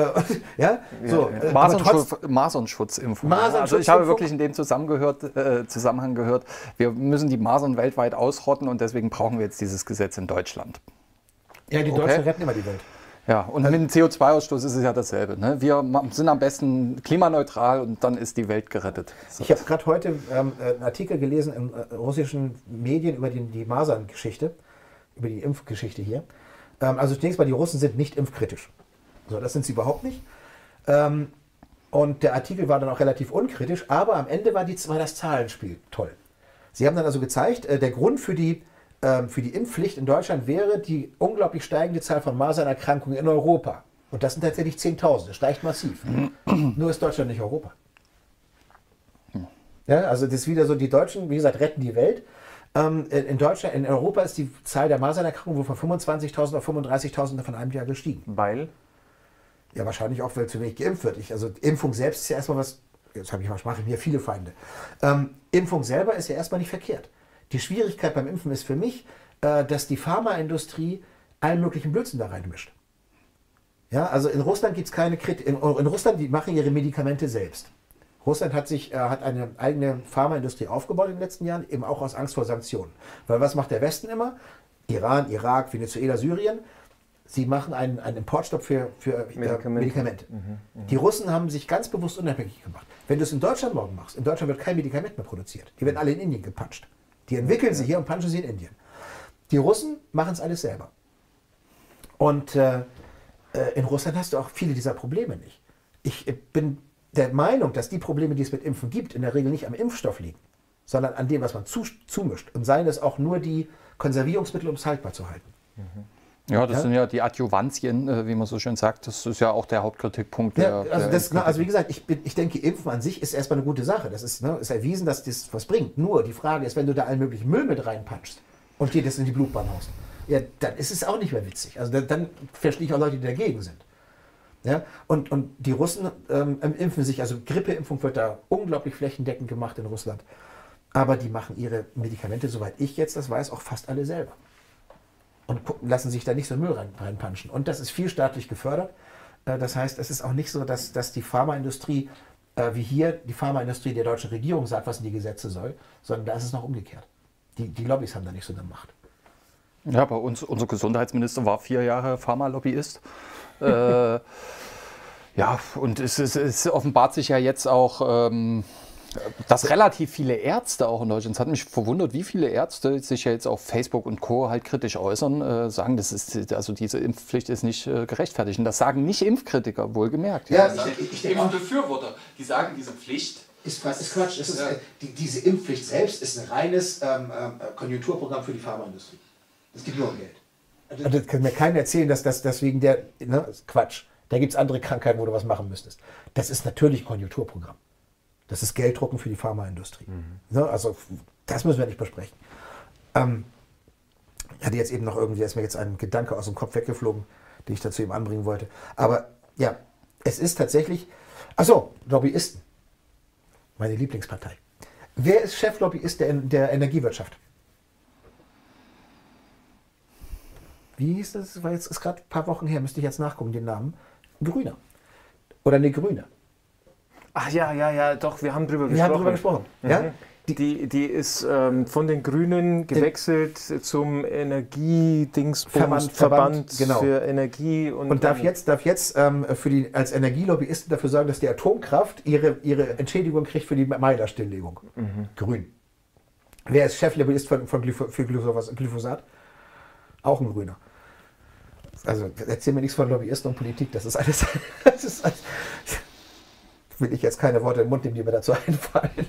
Masernschutzimpfung. Also ich habe wirklich in dem Zusammenhang gehört, wir müssen die Masern weltweit ausrotten und deswegen brauchen wir jetzt dieses Gesetz in Deutschland. Ja, die Deutschen retten immer die Welt. Ja, und mit dem CO2-Ausstoß ist es ja dasselbe. Ne? Wir sind am besten klimaneutral und dann ist die Welt gerettet. So. Ich habe gerade heute einen Artikel gelesen in russischen Medien über die Masern-Geschichte, über die Impfgeschichte hier. Also zunächst mal, die Russen sind nicht impfkritisch. So, das sind sie überhaupt nicht. Und der Artikel war dann auch relativ unkritisch, aber am Ende war das Zahlenspiel toll. Sie haben dann also gezeigt, der Grund für die Impfpflicht in Deutschland wäre die unglaublich steigende Zahl von Masernerkrankungen in Europa. Und das sind tatsächlich 10.000, das steigt massiv. Nur ist Deutschland nicht Europa. Ja, also das ist wieder so, die Deutschen, wie gesagt, retten die Welt. In Deutschland, in Europa ist die Zahl der Masernerkrankungen wohl von 25.000 auf 35.000 von einem Jahr gestiegen. Weil? Ja, wahrscheinlich auch, weil zu wenig geimpft wird. Also Impfung selbst ist ja erstmal was, mache ich mir viele Feinde. Impfung selber ist ja erstmal nicht verkehrt. Die Schwierigkeit beim Impfen ist für mich, dass die Pharmaindustrie allen möglichen Blödsinn da reinmischt. Ja, also in Russland gibt es keine Kritik. In Russland, die machen ihre Medikamente selbst. Russland hat eine eigene Pharmaindustrie aufgebaut in den letzten Jahren, eben auch aus Angst vor Sanktionen. Weil was macht der Westen immer? Iran, Irak, Venezuela, Syrien. Sie machen einen Importstopp für Medikamente. Die Russen haben sich ganz bewusst unabhängig gemacht. Wenn du es in Deutschland morgen machst, in Deutschland wird kein Medikament mehr produziert. Die werden alle in Indien gepanscht. Die entwickeln sie hier und punchen sie in Indien. Die Russen machen es alles selber. Und in Russland hast du auch viele dieser Probleme nicht. Ich bin der Meinung, dass die Probleme, die es mit Impfen gibt, in der Regel nicht am Impfstoff liegen, sondern an dem, was man zumischt. Und seien es auch nur die Konservierungsmittel, um es haltbar zu halten. Ja, das sind ja die Adjuvantien, wie man so schön sagt. Das ist ja auch der Hauptkritikpunkt. Also wie gesagt, ich denke, Impfen an sich ist erstmal eine gute Sache. Das ist erwiesen, dass das was bringt. Nur die Frage ist, wenn du da allen möglichen Müll mit reinpunchst und dir das in die Blutbahn haust, ja, dann ist es auch nicht mehr witzig. Also dann verstehe ich auch Leute, die dagegen sind. Ja? Und die Russen impfen sich, also Grippeimpfung wird da unglaublich flächendeckend gemacht in Russland. Aber die machen ihre Medikamente, soweit ich jetzt das weiß, auch fast alle selber. Und lassen sich da nicht so Müll reinpanschen. Und das ist viel staatlich gefördert. Das heißt, es ist auch nicht so, dass die Pharmaindustrie, wie hier die Pharmaindustrie der deutschen Regierung sagt, was in die Gesetze soll, sondern da ist es noch umgekehrt. Die Lobbys haben da nicht so eine Macht. Ja, bei uns, unser Gesundheitsminister war 4 Jahre Pharmalobbyist. Ja, und es offenbart sich ja jetzt auch, dass relativ viele Ärzte auch in Deutschland, es hat mich verwundert, wie viele Ärzte sich ja jetzt auf Facebook und Co. halt kritisch äußern, sagen, also diese Impfpflicht ist nicht gerechtfertigt. Und das sagen nicht Impfkritiker, wohlgemerkt. Ja, ich Impfbefürworter, die sagen, diese Pflicht ist Quatsch. Diese Impfpflicht selbst ist ein reines Konjunkturprogramm für die Pharmaindustrie. Es gibt nur um Geld. Also das kann mir keiner erzählen, dass das wegen der, Quatsch. Da gibt es andere Krankheiten, wo du was machen müsstest. Das ist natürlich ein Konjunkturprogramm. Das ist Gelddrucken für die Pharmaindustrie. Also das müssen wir nicht besprechen. Ich hatte jetzt eben noch irgendwie, ist mir jetzt ein Gedanke aus dem Kopf weggeflogen, den ich dazu eben anbringen wollte. Aber ja, es ist tatsächlich, Lobbyisten. Meine Lieblingspartei. Wer ist Cheflobbyist der Energiewirtschaft? Wie hieß das? Ist gerade ein paar Wochen her, müsste ich jetzt nachgucken, den Namen. Grüner. Oder eine Grüne. Ach ja, doch, wir haben drüber gesprochen. Ja? Die ist von den Grünen gewechselt zum Energiedingsbums-Verband genau. für Energie. Und darf jetzt als Energielobbyisten dafür sorgen, dass die Atomkraft ihre Entschädigung kriegt für die Maider-Stilllegung. Grün. Wer ist Cheflobbyist für Glyphosat? Auch ein Grüner. Also erzähl mir nichts von Lobbyisten und Politik, das ist alles. Will ich jetzt keine Worte im Mund nehmen, die mir dazu einfallen.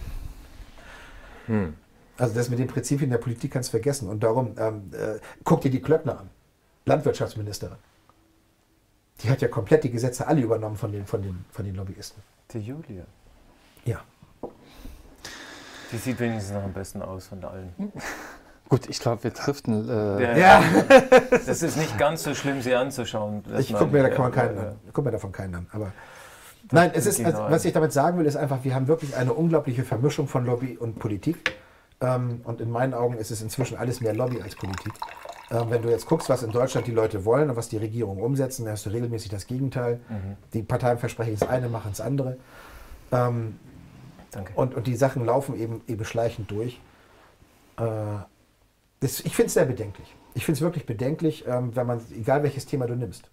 Also das mit den Prinzipien der Politik kannst du vergessen. Und darum, guck dir die Klöckner an, Landwirtschaftsministerin. Die hat ja komplett die Gesetze alle übernommen von den Lobbyisten. Die Julia. Ja. Die sieht wenigstens noch am besten aus von allen. Gut, ich glaube, wir driften. Ja. Das ist nicht ganz so schlimm, sie anzuschauen. Ich gucke mir davon keinen an. Aber nein, was ich damit sagen will, ist einfach, wir haben wirklich eine unglaubliche Vermischung von Lobby und Politik. Und in meinen Augen ist es inzwischen alles mehr Lobby als Politik. Wenn du jetzt guckst, was in Deutschland die Leute wollen und was die Regierungen umsetzen, dann hast du regelmäßig das Gegenteil. Die Parteien versprechen das eine, machen das andere. Danke. Und die Sachen laufen eben schleichend durch. Ich finde es sehr bedenklich. Ich finde es wirklich bedenklich, wenn man, egal welches Thema du nimmst,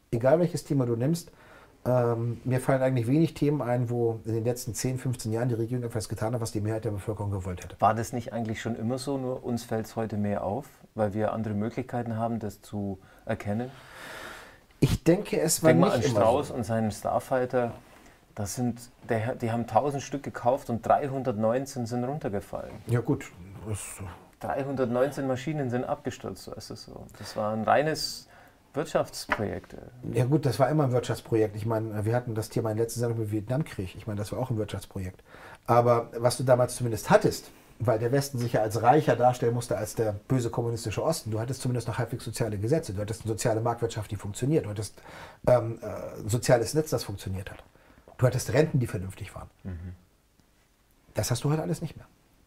mir fallen eigentlich wenig Themen ein, wo in den letzten 10, 15 Jahren die Regierung etwas getan hat, was die Mehrheit der Bevölkerung gewollt hätte. War das nicht eigentlich schon immer so, nur uns fällt es heute mehr auf, weil wir andere Möglichkeiten haben, das zu erkennen? Ich denke, es war nicht immer so. Denk mal an Strauß und seinen Starfighter, die haben 1000 Stück gekauft und 319 sind runtergefallen. Ja gut. 319 Maschinen sind abgestürzt, so ist es so. Das war ein reines Wirtschaftsprojekt. Ja gut, das war immer ein Wirtschaftsprojekt. Ich meine, wir hatten das Thema in der letzten Sendung mit Vietnamkrieg. Ich meine, das war auch ein Wirtschaftsprojekt. Aber was du damals zumindest hattest, weil der Westen sich ja als reicher darstellen musste als der böse kommunistische Osten, du hattest zumindest noch halbwegs soziale Gesetze. Du hattest eine soziale Marktwirtschaft, die funktioniert. Du hattest ein soziales Netz, das funktioniert hat. Du hattest Renten, die vernünftig waren. Das hast du heute alles nicht mehr.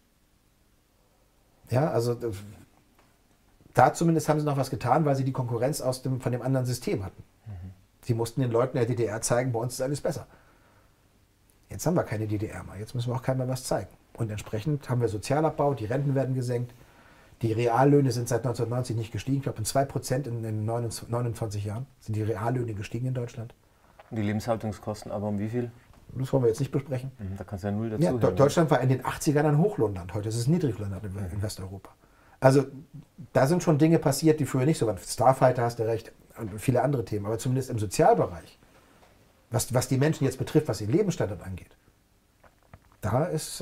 Ja, also da zumindest haben sie noch was getan, weil sie die Konkurrenz von dem anderen System hatten. Sie mussten den Leuten der DDR zeigen, bei uns ist alles besser. Jetzt haben wir keine DDR mehr, jetzt müssen wir auch keinem mehr was zeigen. Und entsprechend haben wir Sozialabbau, die Renten werden gesenkt, die Reallöhne sind seit 1990 nicht gestiegen. Ich glaube, in 2% in 29 Jahren sind die Reallöhne gestiegen in Deutschland. Und die Lebenshaltungskosten aber um wie viel? Das wollen wir jetzt nicht besprechen. Da kannst du ja null dazu Ja, hören. Deutschland war in den 80ern ein Hochlohnland, heute ist es ein Niedriglohnland in Westeuropa. Also da sind schon Dinge passiert, die früher nicht so waren. Starfighter, hast du recht, und viele andere Themen, aber zumindest im Sozialbereich, was die Menschen jetzt betrifft, was den Lebensstandard angeht, da ist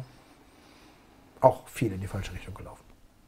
auch viel in die falsche Richtung gelaufen.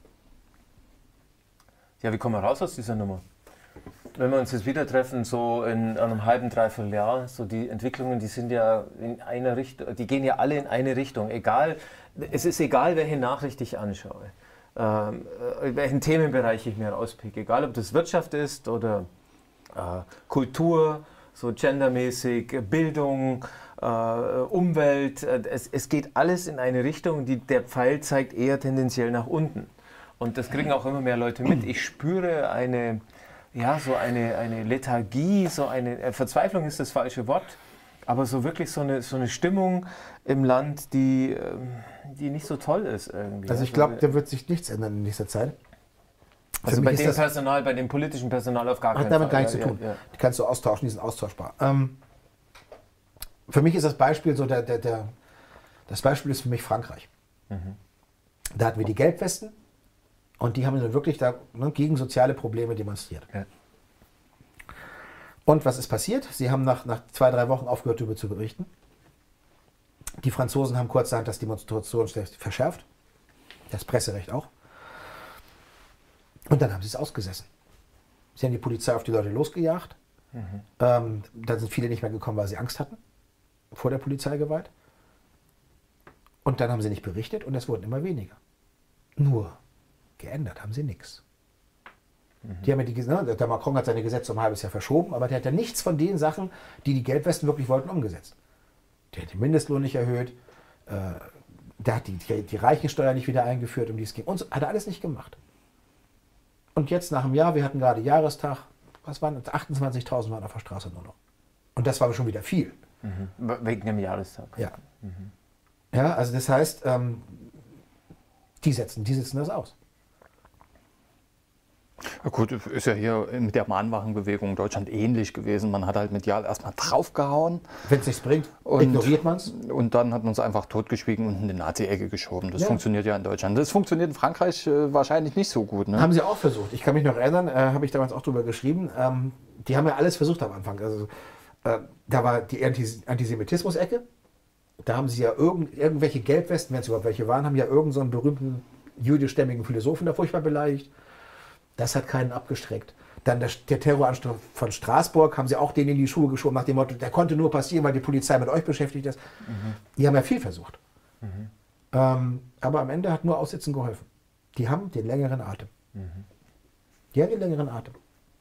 Ja, wie kommen wir raus aus dieser Nummer? Wenn wir uns jetzt wieder treffen, so in einem halben, dreiviertel Jahr, so die Entwicklungen, die sind ja in eine Richtung, die gehen ja alle in eine Richtung. Es ist egal, welche Nachricht ich anschaue, welchen Themenbereich ich mir rauspicke, egal ob das Wirtschaft ist oder Kultur, so gendermäßig, Bildung, Umwelt. Es geht alles in eine Richtung, der Pfeil zeigt eher tendenziell nach unten. Und das kriegen auch immer mehr Leute mit. Ich spüre eine Lethargie, Verzweiflung ist das falsche Wort, aber so wirklich so eine Stimmung im Land, die nicht so toll ist irgendwie. Also ich glaube, da wird sich nichts ändern in nächster Zeit. Also bei dem politischen Personal auf gar keinen Fall. Hat damit gar nichts zu tun. Die kannst du austauschen, die sind austauschbar. Für mich ist das Beispiel so, das Beispiel ist für mich Frankreich. Da hatten wir die Gelbwesten. Und die haben dann wirklich gegen soziale Probleme demonstriert. Ja. Und was ist passiert? Sie haben nach 2, 3 Wochen aufgehört, darüber zu berichten. Die Franzosen haben kurzerhand das Demonstrationsrecht verschärft. Das Presserecht auch. Und dann haben sie es ausgesessen. Sie haben die Polizei auf die Leute losgejagt. Da sind viele nicht mehr gekommen, weil sie Angst hatten vor der Polizeigewalt. Und dann haben sie nicht berichtet und es wurden immer weniger. Nur geändert haben sie nichts. Die haben der Macron hat seine Gesetze um ein halbes Jahr verschoben, aber der hat ja nichts von den Sachen, die die Gelbwesten wirklich wollten, umgesetzt. Der hat den Mindestlohn nicht erhöht, der hat die Reichensteuer nicht wieder eingeführt, um die es ging. Und so, hat er alles nicht gemacht. Und jetzt nach einem Jahr, wir hatten gerade Jahrestag, was waren das? 28.000 waren auf der Straße nur noch. Und das war schon wieder viel. Wegen dem Jahrestag. Ja. Ja, also das heißt, Die sitzen das aus. Ja gut, ist ja hier mit der Mahnwachenbewegung in Deutschland ähnlich gewesen. Man hat halt medial erstmal draufgehauen. Wenn es nichts bringt, ignoriert man es. Und dann hat man es einfach totgeschwiegen und in die Nazi-Ecke geschoben. Das funktioniert ja in Deutschland. Das funktioniert in Frankreich wahrscheinlich nicht so gut. Ne? Haben sie auch versucht. Ich kann mich noch erinnern, habe ich damals auch drüber geschrieben. Die haben ja alles versucht am Anfang. Also, da war die Antisemitismus-Ecke. Da haben sie ja irgendwelche Gelbwesten, wenn es überhaupt welche waren, haben ja irgendeinen so einen berühmten jüdischstämmigen Philosophen da furchtbar beleidigt. Das hat keinen abgestreckt. Dann der Terroranschlag von Straßburg, haben sie auch den in die Schuhe geschoben, nach dem Motto, der konnte nur passieren, weil die Polizei mit euch beschäftigt ist. Die haben ja viel versucht. Aber am Ende hat nur Aussitzen geholfen. Die haben den längeren Atem. Die haben den längeren Atem.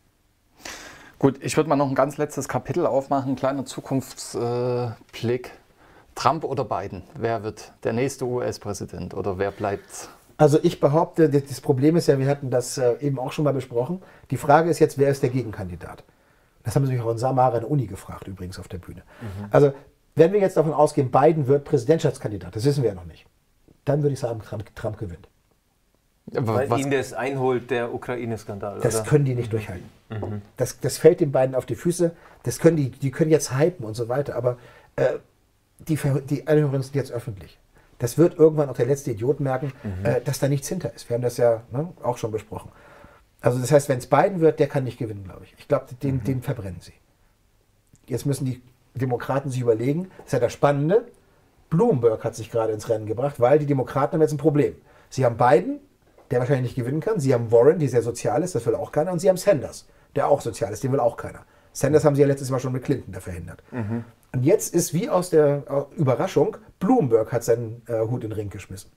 Gut, ich würde mal noch ein ganz letztes Kapitel aufmachen, ein kleiner Zukunftsblick. Trump oder Biden? Wer wird der nächste US-Präsident oder wer bleibt? Also ich behaupte, das Problem ist ja, wir hatten das eben auch schon mal besprochen. Die Frage ist jetzt, wer ist der Gegenkandidat? Das haben sie mich auch in Samara in der Uni gefragt, übrigens auf der Bühne. Also wenn wir jetzt davon ausgehen, Biden wird Präsidentschaftskandidat, das wissen wir ja noch nicht, dann würde ich sagen, Trump gewinnt. Weil ihn das einholt, der Ukraine-Skandal. Das oder? können die nicht durchhalten. Das fällt den beiden auf die Füße. Das können die können jetzt hypen und so weiter, aber die Anhörungen sind jetzt öffentlich. Das wird irgendwann auch der letzte Idiot merken, dass da nichts hinter ist. Wir haben das ja auch schon besprochen. Also das heißt, wenn es Biden wird, der kann nicht gewinnen, glaube ich. Ich glaube, den verbrennen sie. Jetzt müssen die Demokraten sich überlegen, das ist ja das Spannende, Bloomberg hat sich gerade ins Rennen gebracht, weil die Demokraten haben jetzt ein Problem. Sie haben Biden, der wahrscheinlich nicht gewinnen kann. Sie haben Warren, die sehr sozial ist, das will auch keiner. Und sie haben Sanders, der auch sozial ist, den will auch keiner. Sanders haben sie ja letztes Mal schon mit Clinton da verhindert. Und jetzt ist wie aus der Überraschung, Bloomberg hat seinen Hut in den Ring geschmissen.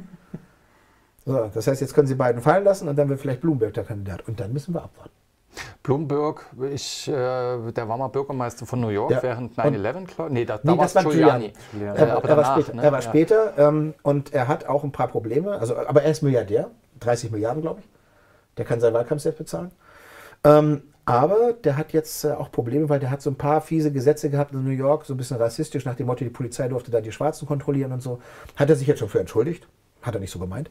So, das heißt, jetzt können sie Biden fallen lassen und dann wird vielleicht Bloomberg der Kandidat. Und dann müssen wir abwarten. Bloomberg, der war mal Bürgermeister von New York während 9/11, glaube ich. Nee, da war es Giuliani. Er war später und er hat auch ein paar Probleme. Also, aber er ist Milliardär, 30 Milliarden, glaube ich. Der kann seinen Wahlkampf selbst bezahlen. Aber der hat jetzt auch Probleme, weil der hat so ein paar fiese Gesetze gehabt in New York, so ein bisschen rassistisch, nach dem Motto, die Polizei durfte da die Schwarzen kontrollieren und so. Hat er sich jetzt schon für entschuldigt. Hat er nicht so gemeint.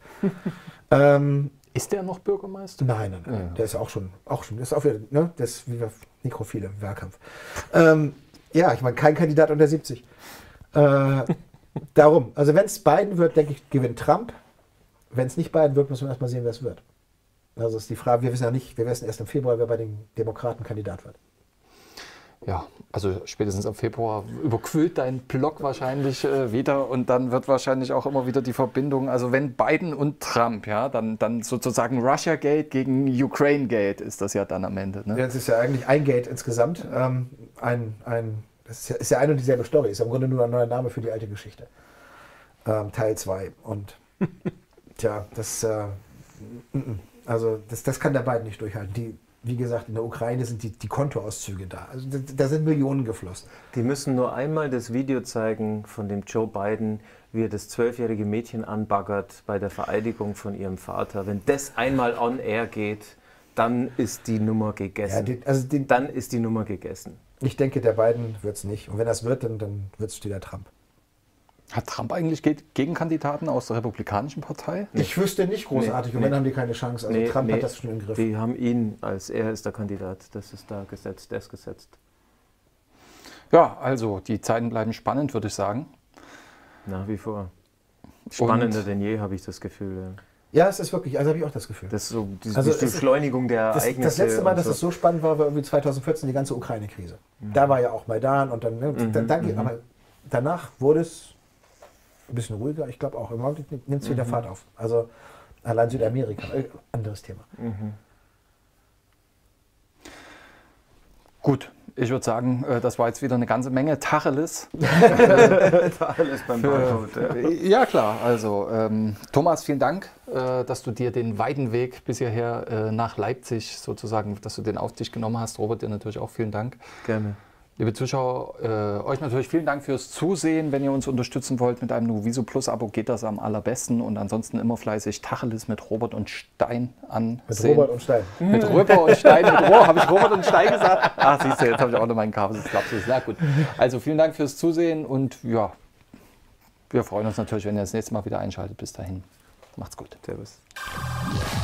Ist der noch Bürgermeister? Nein. Ja. Der ist auch schon. Das ist auch wieder, ne? Das ist wie Nekrophile im Wahlkampf. Ja, ich meine, kein Kandidat unter 70. Darum, also wenn es Biden wird, denke ich, gewinnt Trump. Wenn es nicht Biden wird, müssen wir erstmal sehen, wer es wird. Also ist die Frage, wir wissen ja nicht, wir wissen erst im Februar, wer bei den Demokraten Kandidat wird. Ja, also spätestens im Februar überquillt dein Blog wahrscheinlich wieder und dann wird wahrscheinlich auch immer wieder die Verbindung, also wenn Biden und Trump, ja, dann sozusagen Russia-Gate gegen Ukraine-Gate ist das ja dann am Ende. Ne? Ja, das ist ja eigentlich ein Gate insgesamt. Das ist ja eine und dieselbe Story, ist im Grunde nur ein neuer Name für die alte Geschichte. Teil 2. Und tja, das kann der Biden nicht durchhalten. Wie gesagt, in der Ukraine sind die Kontoauszüge da. Also da sind Millionen geflossen. Die müssen nur einmal das Video zeigen von dem Joe Biden, wie er das 12-jährige Mädchen anbaggert bei der Vereidigung von ihrem Vater. Wenn das einmal on air geht, dann ist die Nummer gegessen. Ja, dann ist die Nummer gegessen. Ich denke, der Biden wird es nicht. Und wenn das wird, dann wird es wieder Trump. Hat Trump eigentlich Gegenkandidaten aus der Republikanischen Partei? Ich wüsste nicht großartig. Und dann haben die keine Chance. Also Trump hat das schon im Griff. Die haben ihn er ist der Kandidat. Das ist da gesetzt, der ist gesetzt. Ja, also die Zeiten bleiben spannend, würde ich sagen. Nach wie vor. Spannender denn je, habe ich das Gefühl. Ja, es ist wirklich, also habe ich auch das Gefühl. Das ist so die Beschleunigung der Ereignisse. Das letzte Mal, dass es so spannend war irgendwie 2014 die ganze Ukraine-Krise. Da war ja auch Maidan und dann, aber danach wurde es ein bisschen ruhiger, ich glaube auch. Im Moment nimmt es wieder Fahrt auf. Also allein Südamerika, anderes Thema. Gut, ich würde sagen, das war jetzt wieder eine ganze Menge Tacheles. Tacheles beim Barcode. Ja klar, also Thomas, vielen Dank, dass du dir den weiten Weg bis hierher nach Leipzig sozusagen, dass du den auf dich genommen hast. Robert, dir natürlich auch vielen Dank. Gerne. Liebe Zuschauer, euch natürlich vielen Dank fürs Zusehen. Wenn ihr uns unterstützen wollt mit einem Nuviso Plus Abo, geht das am allerbesten. Und ansonsten immer fleißig Tacheles mit Robert und Stein ansehen. Mit Robert und Stein. Mit Robert und Stein, mit Rohr. Habe ich Robert und Stein gesagt? Ach, siehst du, jetzt habe ich auch noch meinen Kabel. Na gut. Also vielen Dank fürs Zusehen und ja, wir freuen uns natürlich, wenn ihr das nächste Mal wieder einschaltet. Bis dahin. Macht's gut. Servus.